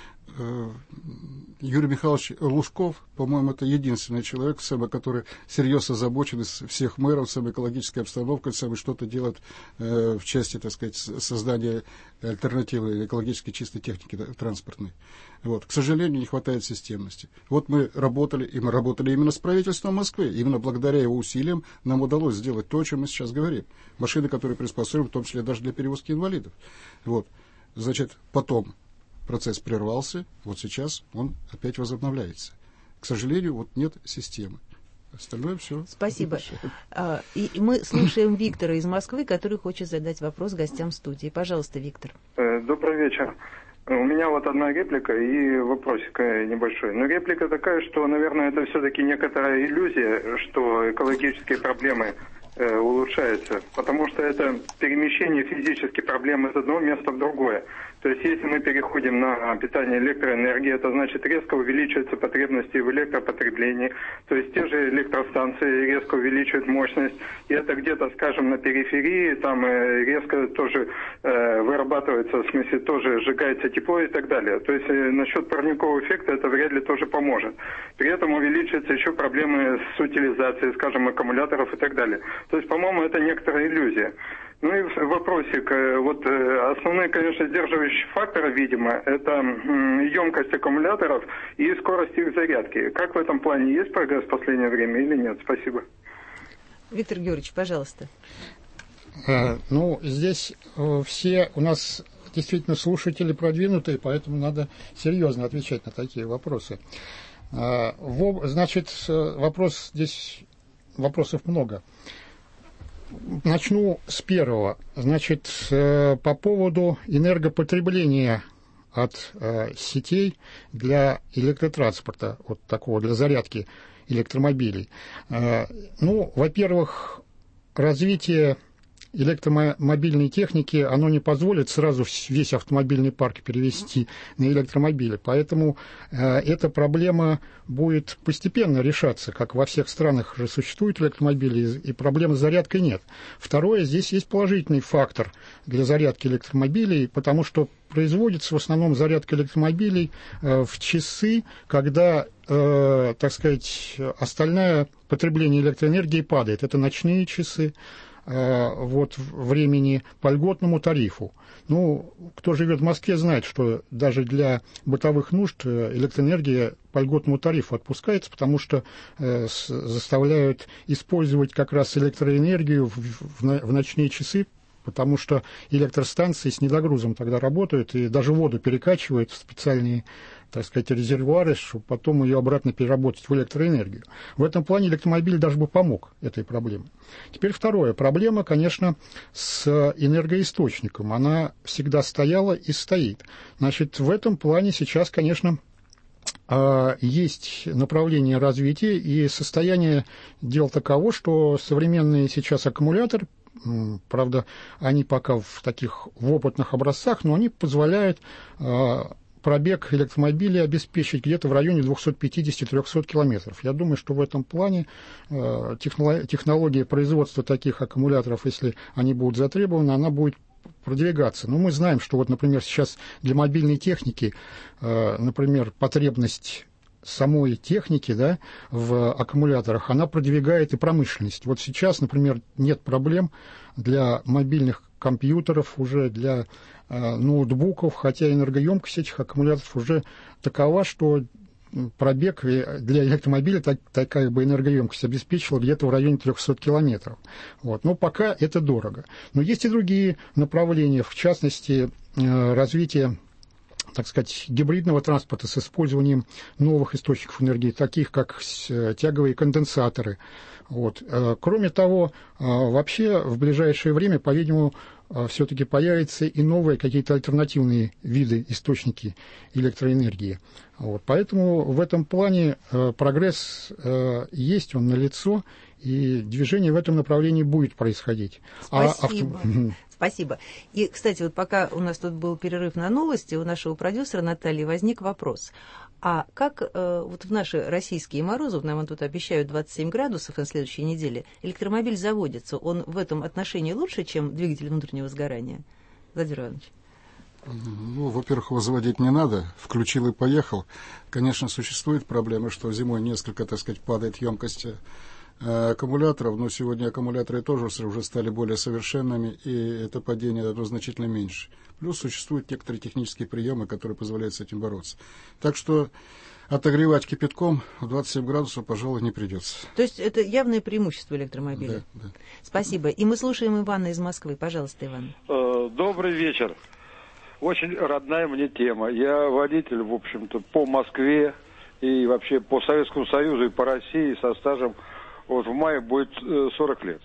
Юрий Михайлович Лужков, по-моему, это единственный человек, который серьезно озабочен из всех мэров с экологической обстановкой, что-то делает в части, так сказать, создания альтернативы экологически чистой техники транспортной. Вот. К сожалению, не хватает системности. Вот мы работали именно с правительством Москвы. Именно благодаря его усилиям нам удалось сделать то, о чем мы сейчас говорим. Машины, которые приспособлены, в том числе даже для перевозки инвалидов. Вот. Значит, потом процесс прервался, вот сейчас он опять возобновляется. К сожалению, вот нет системы. Остальное все. Спасибо. И мы слушаем Виктора из Москвы, который хочет задать вопрос гостям студии. Пожалуйста, Виктор. Добрый вечер. У меня вот одна реплика и вопросик небольшой. Но реплика такая, что, наверное, это все-таки некоторая иллюзия, что экологические проблемы улучшаются, потому что это перемещение физически проблемы из одного места в другое. То есть, если мы переходим на питание электроэнергии, это значит резко увеличиваются потребности в электропотреблении. То есть, те же электростанции резко увеличивают мощность. И это где-то, скажем, на периферии, там резко тоже вырабатывается, в смысле, тоже сжигается тепло и так далее. То есть, насчет парникового эффекта это вряд ли тоже поможет. При этом увеличиваются еще проблемы с утилизацией, скажем, аккумуляторов и так далее. То есть, по-моему, это некоторая иллюзия. Ну и вопросик. Вот основные, конечно, сдерживающие факторы, видимо, это емкость аккумуляторов и скорость их зарядки. Как в этом плане есть прогресс в последнее время или нет? Спасибо. Виктор Георгиевич, пожалуйста. Ну, здесь все у нас действительно слушатели продвинутые, поэтому надо серьезно отвечать на такие вопросы. Значит, вопросов много. Начну с первого. Значит, по поводу энергопотребления от сетей для электротранспорта, вот такого, для зарядки электромобилей. Ну, во-первых, развитие электромобильной техники, оно не позволит сразу весь автомобильный парк перевести на электромобили. Поэтому эта проблема будет постепенно решаться, как во всех странах же существуют электромобили, и проблемы с зарядкой нет. Второе, здесь есть положительный фактор для зарядки электромобилей, потому что производится в основном зарядка электромобилей в часы, когда, так сказать, остальное потребление электроэнергии падает. Это ночные часы, вот времени по льготному тарифу. Ну, кто живет в Москве, знает, что даже для бытовых нужд электроэнергия по льготному тарифу отпускается, потому что заставляют использовать как раз электроэнергию в ночные часы, потому что электростанции с недогрузом тогда работают и даже воду перекачивают в специальные, так сказать, резервуары, чтобы потом ее обратно переработать в электроэнергию. В этом плане электромобиль даже бы помог этой проблеме. Теперь второе. Проблема, конечно, с энергоисточником. Она всегда стояла и стоит. Значит, в этом плане сейчас, конечно, есть направление развития, и состояние дел таково, что современные сейчас аккумуляторы, правда, они пока в опытных образцах, но они позволяют пробег электромобиля обеспечить где-то в районе 250-300 километров. Я думаю, что в этом плане технология производства таких аккумуляторов, если они будут затребованы, она будет продвигаться. Но мы знаем, что вот, например, сейчас для мобильной техники, например, потребность самой техники, да, в аккумуляторах, она продвигает и промышленность. Вот сейчас, например, нет проблем для мобильных компьютеров, уже для ноутбуков, хотя энергоемкость этих аккумуляторов уже такова, что пробег для электромобиля такая бы энергоемкость обеспечила где-то в районе 300 километров. Вот. Но пока это дорого. Но есть и другие направления, в частности, развитие, так сказать, гибридного транспорта с использованием новых источников энергии, таких как тяговые конденсаторы. Вот. Кроме того, вообще в ближайшее время, по-видимому, все-таки появятся и новые какие-то альтернативные виды, источники электроэнергии. Вот. Поэтому в этом плане прогресс есть, он налицо, и движение в этом направлении будет происходить. Спасибо. Спасибо. И, кстати, вот пока у нас тут был перерыв на новости, у нашего продюсера Натальи возник вопрос. А как вот в наши российские морозы, нам тут обещают 27 градусов на следующей неделе, электромобиль заводится, он в этом отношении лучше, чем двигатель внутреннего сгорания? Владимир Иванович. Ну, во-первых, его заводить не надо, включил и поехал. Конечно, существует проблема, что зимой несколько, так сказать, падает емкость аккумуляторов, но сегодня аккумуляторы тоже уже стали более совершенными, и это падение значительно меньше. Плюс существуют некоторые технические приемы, которые позволяют с этим бороться. Так что отогревать кипятком в 27 градусов, пожалуй, не придется. То есть это явное преимущество электромобиля? Да. Спасибо. И мы слушаем Ивана из Москвы. Пожалуйста, Иван. Добрый вечер. Очень родная мне тема. Я водитель, в общем-то, по Москве и вообще по Советскому Союзу и по России со стажем. Вот в мае будет 40 лет.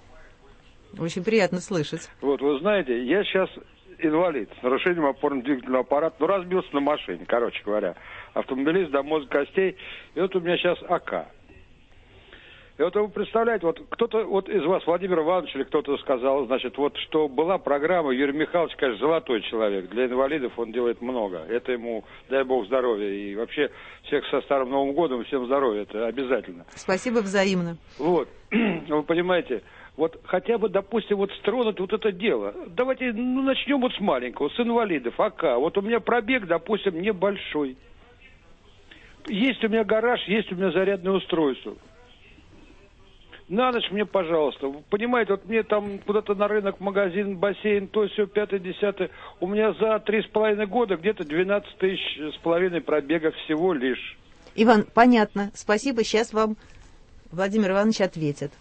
Очень приятно слышать. Вот, вы знаете, я сейчас инвалид с нарушением опорно-двигательного аппарата, ну, разбился на машине, короче говоря. Автомобилист до мозга костей. И вот у меня сейчас АК. И вот вы представляете, вот кто-то вот из вас, Владимир Иванович или кто-то сказал, значит, вот что была программа, Юрий Михайлович, конечно, золотой человек. Для инвалидов он делает много. Это ему, дай бог, здоровья. И вообще всех со Старым Новым годом и всем здоровья. Это обязательно. Спасибо взаимно. Вот. Вы понимаете, вот хотя бы, допустим, вот стронуть вот это дело. Давайте начнем вот с маленького, с инвалидов, АК. Вот у меня пробег, допустим, небольшой. Есть у меня гараж, есть у меня зарядное устройство. На ночь мне, пожалуйста. Понимаете, вот мне там куда-то на рынок, магазин, бассейн, то все, 5-10. У меня за 3,5 года где-то 12 500 пробега всего лишь. Иван, понятно. Спасибо. Сейчас вам Владимир Иванович ответит.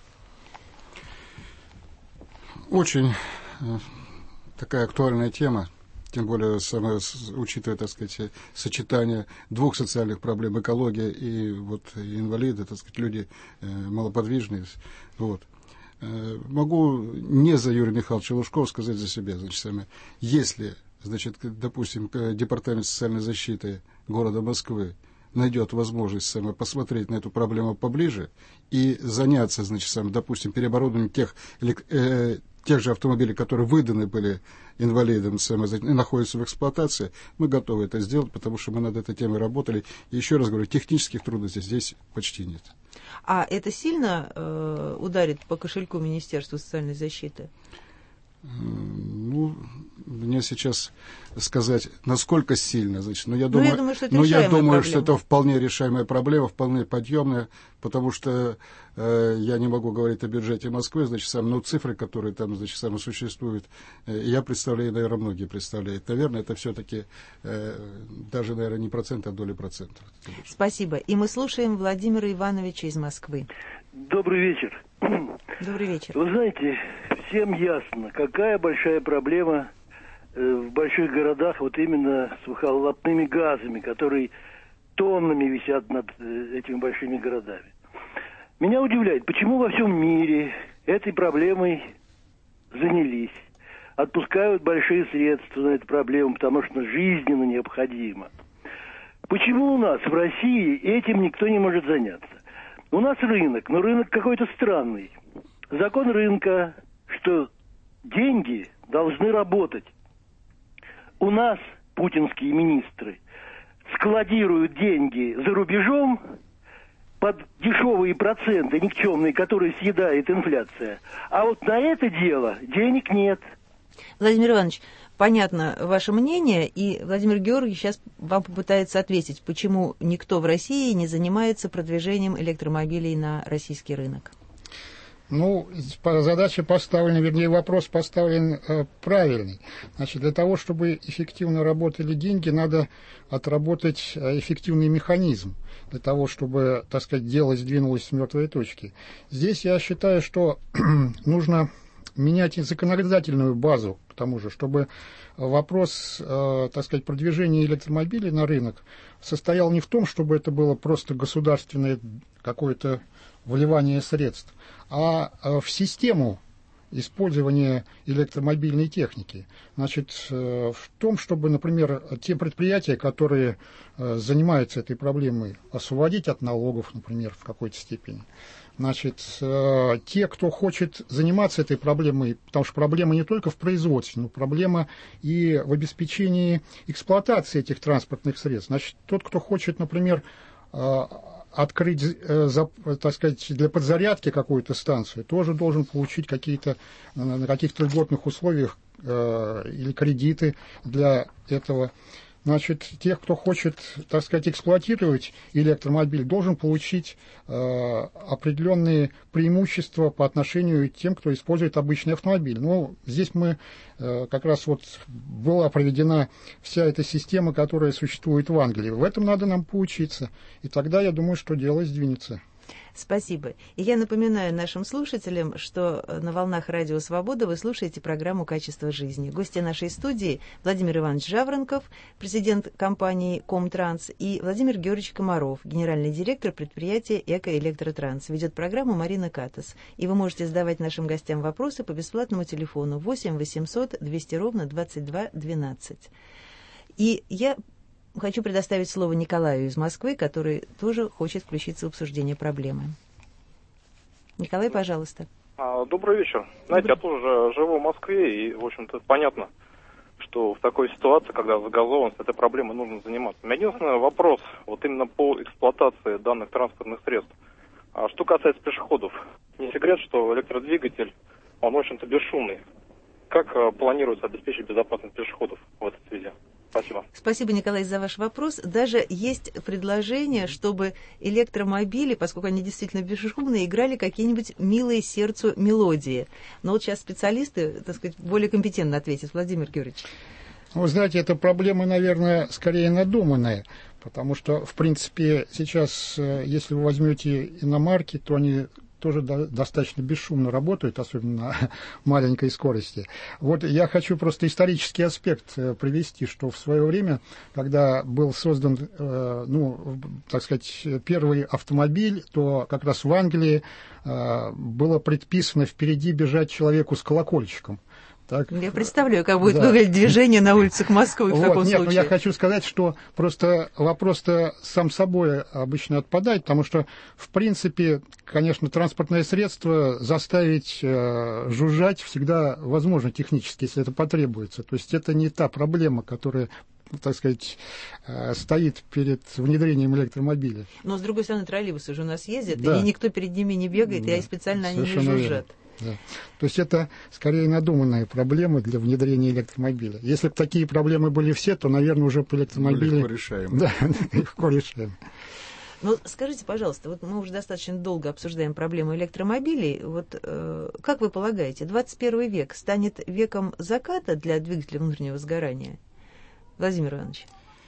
Очень такая актуальная тема. Тем более, учитывая, так сказать, сочетание двух социальных проблем, экология и вот инвалиды, так сказать, люди малоподвижные. Вот. Могу не за Юрия Михайловича Лужкова сказать за себя. Значит, если, значит, допустим, Департамент социальной защиты города Москвы найдет возможность посмотреть на эту проблему поближе и заняться, значит, допустим, переоборудованием тех же автомобилей, которые выданы были инвалидам и находятся в эксплуатации, мы готовы это сделать, потому что мы над этой темой работали. И еще раз говорю, технических трудностей здесь почти нет. А это сильно ударит по кошельку Министерства социальной защиты? Ну, мне сейчас сказать, насколько сильно, значит, но я думаю, что это вполне решаемая проблема, вполне подъемная, потому что я не могу говорить о бюджете Москвы, значит, но цифры, которые там, значит, существуют, я представляю, наверное, многие представляют. Наверное, это все-таки даже, наверное, не процент, а доли процентов. Спасибо. И мы слушаем Владимира Ивановича из Москвы. Добрый вечер. Добрый вечер. Вы знаете, всем ясно, какая большая проблема в больших городах вот именно с выхлопными газами, которые тоннами висят над этими большими городами. Меня удивляет, почему во всем мире этой проблемой занялись, отпускают большие средства на эту проблему, потому что жизненно необходимо. Почему у нас в России этим никто не может заняться? У нас рынок, но рынок какой-то странный. Закон рынка, что деньги должны работать. У нас путинские министры складируют деньги за рубежом под дешевые проценты никчемные, которые съедает инфляция. А вот на это дело денег нет. Владимир Иванович, понятно ваше мнение, и Владимир Георгиевич сейчас вам попытается ответить, почему никто в России не занимается продвижением электромобилей на российский рынок. Ну, задача поставлена, вернее, вопрос поставлен правильный. Значит, для того, чтобы эффективно работали деньги, надо отработать эффективный механизм, для того, чтобы, так сказать, дело сдвинулось с мертвой точки. Здесь я считаю, что нужно менять и законодательную базу, к тому же, чтобы вопрос, так сказать, продвижения электромобилей на рынок состоял не в том, чтобы это было просто государственное какое-то вливание средств, а в систему использования электромобильной техники. Значит, в том, чтобы, например, те предприятия, которые занимаются этой проблемой, освободить от налогов, например, в какой-то степени. Значит, те, кто хочет заниматься этой проблемой, потому что проблема не только в производстве, но проблема и в обеспечении эксплуатации этих транспортных средств. Значит, тот, кто хочет, например, открыть, так сказать, для подзарядки какую-то станцию, тоже должен получить какие-то, на каких-то льготных условиях или кредиты для этого. Значит, тех, кто хочет, так сказать, эксплуатировать электромобиль, должен получить определенные преимущества по отношению к тем, кто использует обычный автомобиль. Но здесь мы как раз вот была проведена вся эта система, которая существует в Англии. В этом надо нам поучиться. И тогда, я думаю, что дело сдвинется. Спасибо. И я напоминаю нашим слушателям, что на волнах Радио Свобода вы слушаете программу «Качество жизни». Гости нашей студии Владимир Иванович Жаворонков, президент компании «Комтранс», и Владимир Георгиевич Комаров, генеральный директор предприятия «Экоэлектротранс». Ведет программу Марина Катас. И вы можете задавать нашим гостям вопросы по бесплатному телефону 8 800 200 ровно 22 12. И я хочу предоставить слово Николаю из Москвы, который тоже хочет включиться в обсуждение проблемы. Николай, пожалуйста. Добрый вечер. Знаете, я тоже живу в Москве, и, в общем-то, понятно, что в такой ситуации, когда загазованность, этой проблемой нужно заниматься. У меня единственный вопрос, вот именно по эксплуатации данных транспортных средств. Что касается пешеходов, не секрет, что электродвигатель, он, в общем-то, бесшумный. Как планируется обеспечить безопасность пешеходов в этой связи? Спасибо. Спасибо, Николай, за ваш вопрос. Даже есть предложение, чтобы электромобили, поскольку они действительно бесшумные, играли какие-нибудь милые сердцу мелодии. Но вот сейчас специалисты, так сказать, более компетентно ответят. Владимир Георгиевич. Вы знаете, эта проблема, наверное, скорее надуманная, потому что, в принципе, сейчас, если вы возьмете иномарки, то они тоже достаточно бесшумно работают, особенно на маленькой скорости. Вот я хочу просто исторический аспект привести, что в свое время, когда был создан, так сказать, первый автомобиль, то как раз в Англии было предписано впереди бежать человеку с колокольчиком. Так. Я представляю, как будет выглядеть движение на улицах Москвы в таком случае. Но я хочу сказать, что просто вопрос-то сам собой обычно отпадает, потому что, в принципе, конечно, транспортное средство заставить жужжать всегда возможно технически, если это потребуется. То есть это не та проблема, которая, так сказать, стоит перед внедрением электромобиля. Но, с другой стороны, троллейбусы же у нас ездят, да. И никто перед ними не бегает, и специально они не жужжат. Да. То есть это скорее надуманная проблема для внедрения электромобиля. Если бы такие проблемы были все, то, наверное, уже по электромобилю... Легко решаем. Да, легко решаем. Ну, скажите, пожалуйста, вот мы уже достаточно долго обсуждаем проблему электромобилей. Вот как вы полагаете, 21 век станет веком заката для двигателя внутреннего сгорания? Владимир Иванович.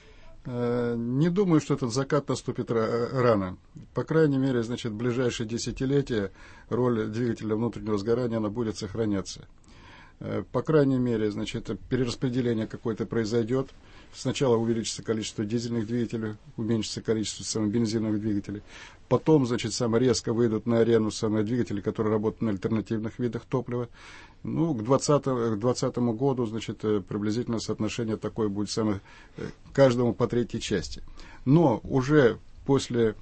Не думаю, что этот закат наступит рано. По крайней мере, значит, в ближайшие десятилетия роль двигателя внутреннего сгорания она будет сохраняться. По крайней мере, значит, перераспределение какое-то произойдет. Сначала увеличится количество дизельных двигателей, уменьшится количество бензиновых двигателей. Потом, значит, резко выйдут на арену двигатели, которые работают на альтернативных видах топлива. Ну, к 2020 году, значит, приблизительно соотношение такое будет каждому по третьей части. Но уже после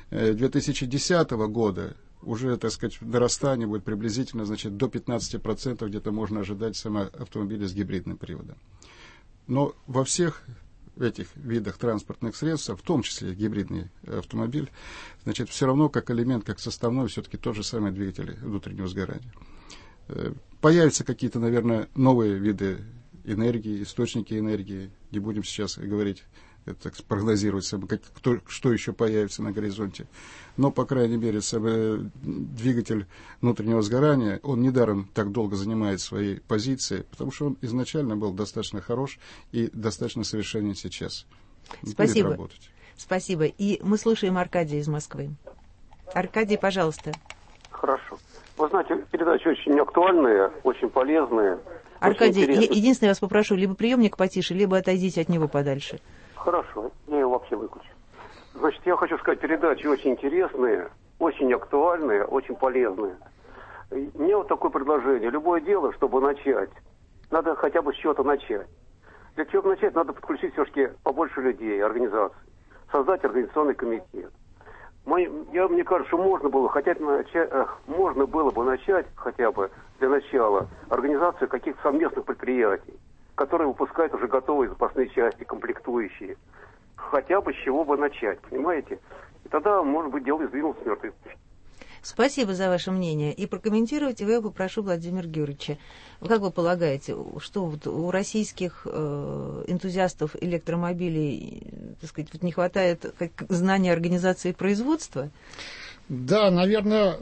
2010 года уже, так сказать, нарастание будет приблизительно, значит, до 15% где-то можно ожидать автомобиля с гибридным приводом. Но во всех этих видах транспортных средств, в том числе гибридный автомобиль, значит, все равно как элемент, как составной, все-таки тот же самый двигатель внутреннего сгорания. Появятся какие-то, наверное, новые виды энергии, источники энергии. Не будем сейчас говорить, так прогнозировать, что еще появится на горизонте. Но, по крайней мере, двигатель внутреннего сгорания, он недаром так долго занимает свои позиции, потому что он изначально был достаточно хорош и достаточно совершенен сейчас. Спасибо. Спасибо. И мы слушаем Аркадия из Москвы. Аркадий, пожалуйста. Хорошо. Вы знаете, передачи очень актуальные, очень полезные. Аркадий, единственное, я вас попрошу, либо приемник потише, либо отойдите от него подальше. Хорошо, я его вообще выключу. Значит, я хочу сказать, передачи очень интересные, очень актуальные, очень полезные. Мне вот такое предложение. Любое дело, чтобы начать, надо хотя бы с чего-то начать. Для чего начать, надо подключить все-таки побольше людей, организаций. Создать организационный комитет. Мне кажется, что можно было бы начать хотя бы для начала организацию каких-то совместных предприятий, которые выпускают уже готовые запасные части, комплектующие. Хотя бы с чего бы начать, понимаете? И тогда, может быть, дело сдвинулось с мертвой точки. Спасибо за ваше мнение. И прокомментировать его я попрошу Владимира Георгиевича. Как вы полагаете, что вот у российских энтузиастов электромобилей, так сказать, вот не хватает знания организации производства? Да, наверное,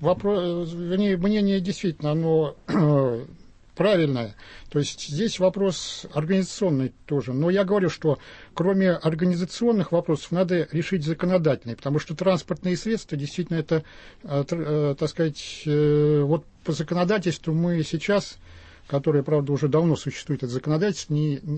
мнение действительно, оно правильное. То есть здесь вопрос организационный тоже. Но я говорю, что кроме организационных вопросов надо решить законодательные, потому что транспортные средства действительно это, так сказать, вот по законодательству мы сейчас, которое, правда, уже давно существует, это законодательство,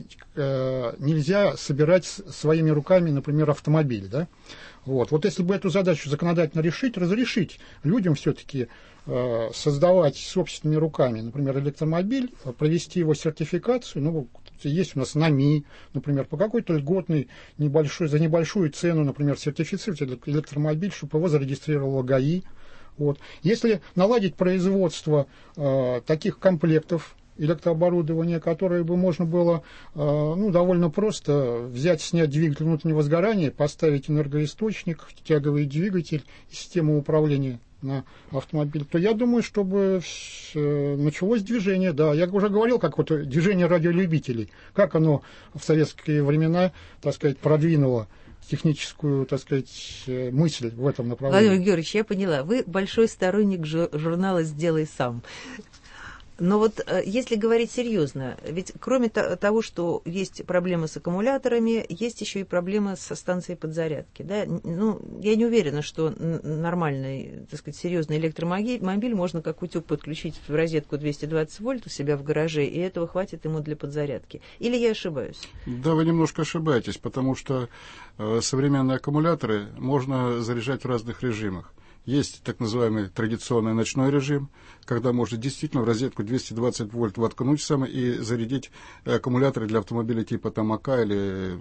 нельзя собирать своими руками, например, автомобиль, да? Вот если бы эту задачу законодательно решить, разрешить людям все-таки создавать собственными руками, например, электромобиль, провести его сертификацию, есть у нас НАМИ, например, по какой-то льготной, за небольшую цену, например, сертифицировать электромобиль, чтобы его зарегистрировало ГАИ. Вот. Если наладить производство таких комплектов электрооборудования, которые бы можно было довольно просто взять, снять двигатель внутреннего сгорания, поставить энергоисточник, тяговый двигатель, систему управления на автомобиль, то я думаю, чтобы началось движение. Да, я уже говорил, как вот движение радиолюбителей, как оно в советские времена, так сказать, продвинуло техническую, так сказать, мысль в этом направлении. Владимир Георгиевич, я поняла, вы большой сторонник журнала «Сделай сам». Но вот если говорить серьезно, ведь кроме того, что есть проблемы с аккумуляторами, есть еще и проблемы со станцией подзарядки. Да? Я не уверена, что нормальный, так сказать, серьезный электромобиль можно как утюг подключить в розетку 220 вольт у себя в гараже, и этого хватит ему для подзарядки. Или я ошибаюсь? Да, вы немножко ошибаетесь, потому что современные аккумуляторы можно заряжать в разных режимах. Есть так называемый традиционный ночной режим, когда можно действительно в розетку 220 вольт воткнуть и зарядить аккумуляторы для автомобилей типа АК или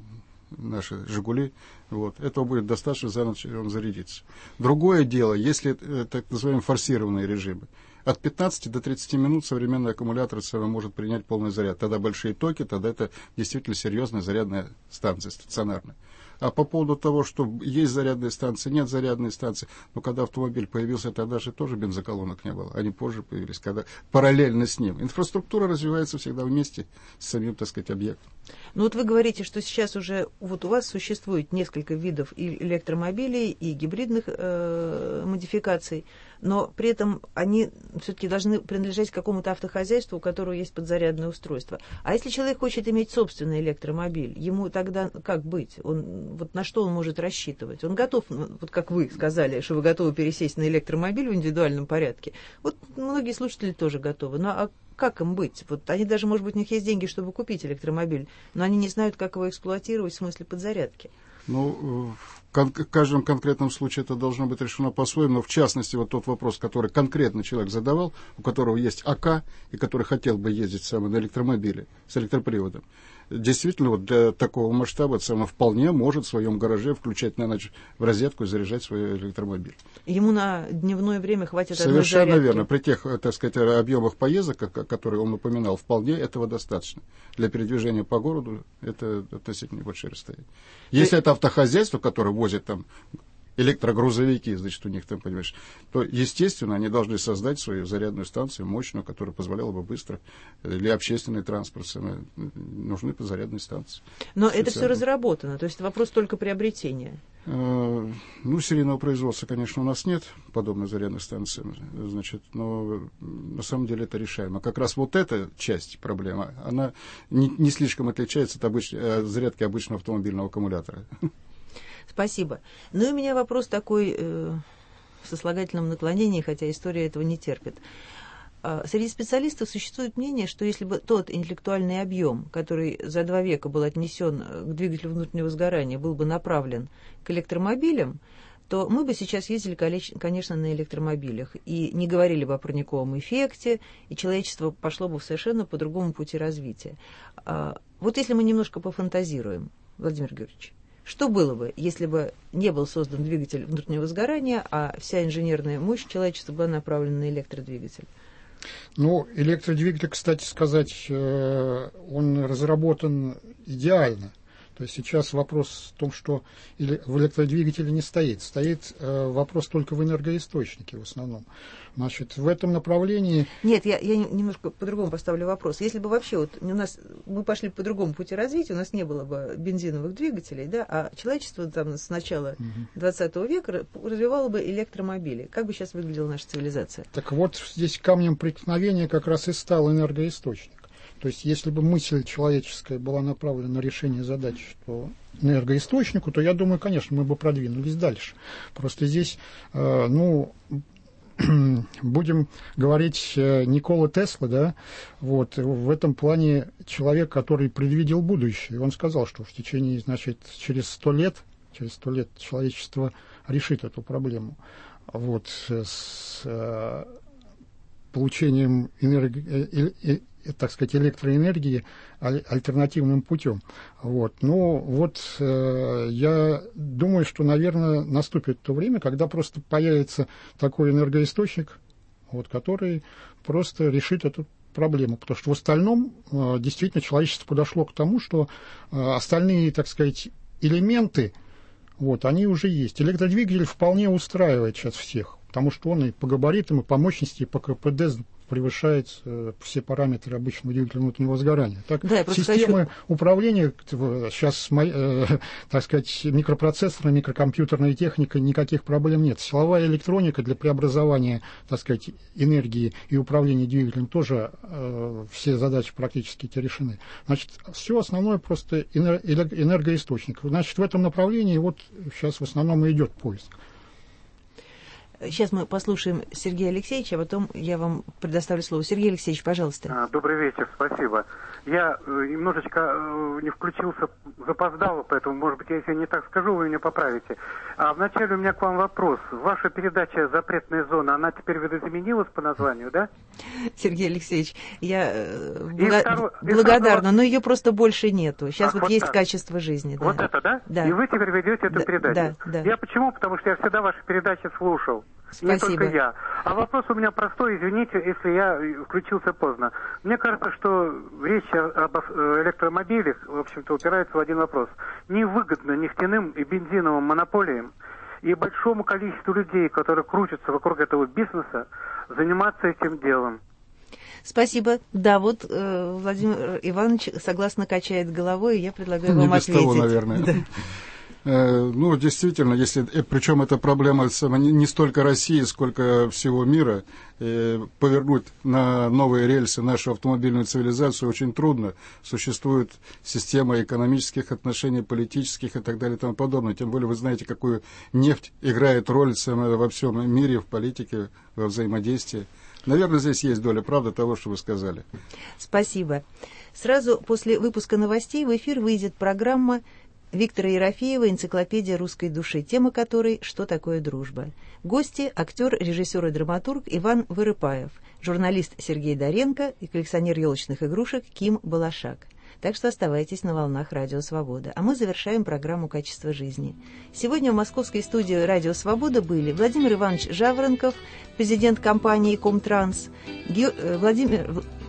наши «Жигули». Вот. Этого будет достаточно, за ночь он зарядится. Другое дело, если так называемые форсированные режимы. От 15 до 30 минут современный аккумулятор может принять полный заряд. Тогда большие токи, тогда это действительно серьезная зарядная станция, стационарная. А по поводу того, что есть зарядные станции, нет зарядной станции, но когда автомобиль появился, тогда же тоже бензоколонок не было. Они позже появились, когда параллельно с ним. Инфраструктура развивается всегда вместе с самим, так сказать, объектом. Вот вы говорите, что сейчас уже вот у вас существует несколько видов и электромобилей, и гибридных модификаций, но при этом они все-таки должны принадлежать какому-то автохозяйству, у которого есть подзарядное устройство. А если человек хочет иметь собственный электромобиль, ему тогда как быть? Вот на что он может рассчитывать? Он готов, вот как вы сказали, что вы готовы пересесть на электромобиль в индивидуальном порядке. Вот многие слушатели тоже готовы. Ну а как им быть? Вот они даже, может быть, у них есть деньги, чтобы купить электромобиль, но они не знают, как его эксплуатировать в смысле подзарядки. В каждом конкретном случае это должно быть решено по-своему, но в частности вот тот вопрос, который конкретно человек задавал, у которого есть АК и который хотел бы ездить на электромобиле с электроприводом, действительно вот для такого масштаба вполне может в своем гараже включать на ночь в розетку и заряжать свой электромобиль. Ему на дневное время хватит одной зарядки. Совершенно верно. При тех, так сказать, объемах поездок, которые он упоминал, вполне этого достаточно. Для передвижения по городу это относительно небольшое расстояние. Если это автохозяйство, которое возит там электрогрузовики, значит, у них там, понимаешь, то, естественно, они должны создать свою зарядную станцию мощную, которая позволяла бы быстро, или общественный транспорт, нужны зарядные станции. Но это все разработано, то есть вопрос только приобретения. Ну, серийного производства, конечно, у нас нет подобной зарядной станции, значит, но на самом деле это решаемо. Как раз вот эта часть проблемы, она не слишком отличается от зарядки обычного автомобильного аккумулятора. Спасибо. Ну и у меня вопрос такой в сослагательном наклонении, хотя история этого не терпит. Среди специалистов существует мнение, что если бы тот интеллектуальный объем, который за 2 века был отнесен к двигателю внутреннего сгорания, был бы направлен к электромобилям, то мы бы сейчас ездили, конечно, на электромобилях и не говорили бы о парниковом эффекте, и человечество пошло бы совершенно по другому пути развития. Вот если мы немножко пофантазируем, Владимир Георгиевич, что было бы, если бы не был создан двигатель внутреннего сгорания, а вся инженерная мощь человечества была направлена на электродвигатель? Ну, электродвигатель, кстати сказать, он разработан идеально. То есть сейчас вопрос в том, что в электродвигателе не стоит. Стоит вопрос только в энергоисточнике в основном. Значит, в этом направлении... Нет, я немножко по-другому поставлю вопрос. Если бы вообще вот мы пошли по другому пути развития, у нас не было бы бензиновых двигателей, да, а человечество там с начала 20 века развивало бы электромобили. Как бы сейчас выглядела наша цивилизация? Так вот, здесь камнем преткновения как раз и стал энергоисточник. То есть, если бы мысль человеческая была направлена на решение задач по энергоисточнику, то, я думаю, конечно, мы бы продвинулись дальше. Просто здесь, будем говорить, Никола Тесла, да, вот, в этом плане человек, который предвидел будущее. Он сказал, что в течение, значит, через 100 лет человечество решит эту проблему. Вот, с получением так сказать, электроэнергии альтернативным путем. Вот. Ну, вот я думаю, что, наверное, наступит то время, когда просто появится такой энергоисточник, вот, который просто решит эту проблему. Потому что в остальном действительно человечество подошло к тому, что остальные, так сказать, элементы, вот, они уже есть. Электродвигатель вполне устраивает сейчас всех, потому что он и по габаритам, и по мощности, и по КПД превышает все параметры обычного двигателя внутреннего сгорания. Так, да, системы управления сейчас, так сказать, микропроцессорная, микрокомпьютерная техника, никаких проблем нет. Силовая электроника для преобразования, так сказать, энергии и управления двигателем тоже все задачи практически эти решены. Значит, все основное просто энергоисточник. Значит, в этом направлении вот сейчас в основном и идет поиск. Сейчас мы послушаем Сергея Алексеевича, а потом я вам предоставлю слово. Сергей Алексеевич, пожалуйста. Добрый вечер, спасибо. Я немножечко не включился, запоздал, поэтому, может быть, если я не так скажу, вы меня поправите. А вначале у меня к вам вопрос. Ваша передача «Запретная зона», она теперь видоизменилась по названию, да? Сергей Алексеевич, я благодарна, но ее просто больше нету. Сейчас вот есть так. Качество жизни. Да. Вот это, да? Да. И вы теперь ведете эту передачу? Да. Я почему? Потому что я всегда ваши передачи слушал. Спасибо. Не только я. А вопрос у меня простой, извините, если я включился поздно. Мне кажется, что речь об электромобилях, в общем-то, упирается в один вопрос. Невыгодно нефтяным и бензиновым монополиям и большому количеству людей, которые крутятся вокруг этого бизнеса, заниматься этим делом. Спасибо. Да, вот Владимир Иванович согласно качает головой, и я предлагаю вам ответить. Не без того, наверное. Да. Ну, действительно, причем это проблема не столько России, сколько всего мира, повернуть на новые рельсы нашу автомобильную цивилизацию очень трудно. Существует система экономических отношений, политических и так далее и тому подобное. Тем более вы знаете, какую нефть играет роль во всем мире, в политике, во взаимодействии. Наверное, здесь есть доля правды того, что вы сказали. Спасибо. Сразу после выпуска новостей в эфир выйдет программа Виктора Ерофеева «Энциклопедия русской души», тема которой «Что такое дружба?». Гости – актер, режиссер и драматург Иван Вырыпаев, журналист Сергей Доренко и коллекционер елочных игрушек Ким Балашак. Так что оставайтесь на волнах Радио Свобода. А мы завершаем программу «Качество жизни». Сегодня в московской студии Радио Свобода были Владимир Иванович Жаворонков, президент компании «Комтранс»,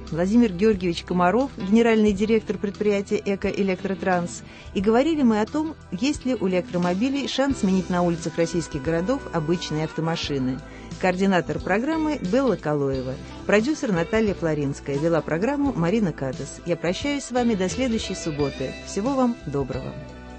Владимир Георгиевич Комаров, генеральный директор предприятия «Эко-Электротранс». И говорили мы о том, есть ли у электромобилей шанс сменить на улицах российских городов обычные автомашины. Координатор программы Белла Калоева, продюсер Наталья Флоринская, вела программу Марина Кадас. Я прощаюсь с вами до следующей субботы. Всего вам доброго.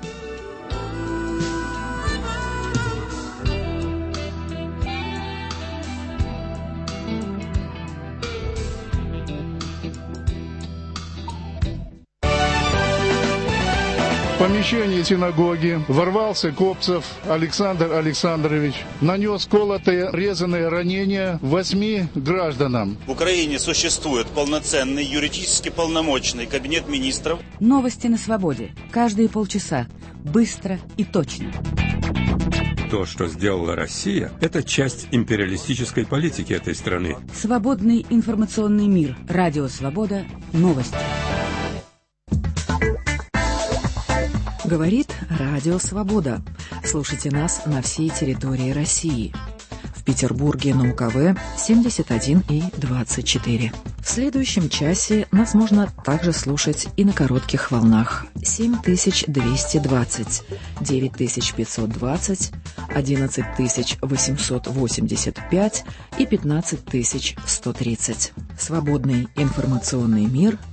В помещении синагоги ворвался Копцев Александр Александрович, нанес колотые, резаные ранения 8 гражданам. В Украине существует полноценный юридически полномочный кабинет министров. Новости на свободе. Каждые полчаса. Быстро и точно. То, что сделала Россия, это часть империалистической политики этой страны. Свободный информационный мир. Радио «Свобода». Новости. Говорит Радио Свобода. Слушайте нас на всей территории России. В Петербурге на УКВ 71 и 24. В следующем часе нас можно также слушать и на коротких волнах 7220, 9520, 11885 и 15130. Свободный информационный мир.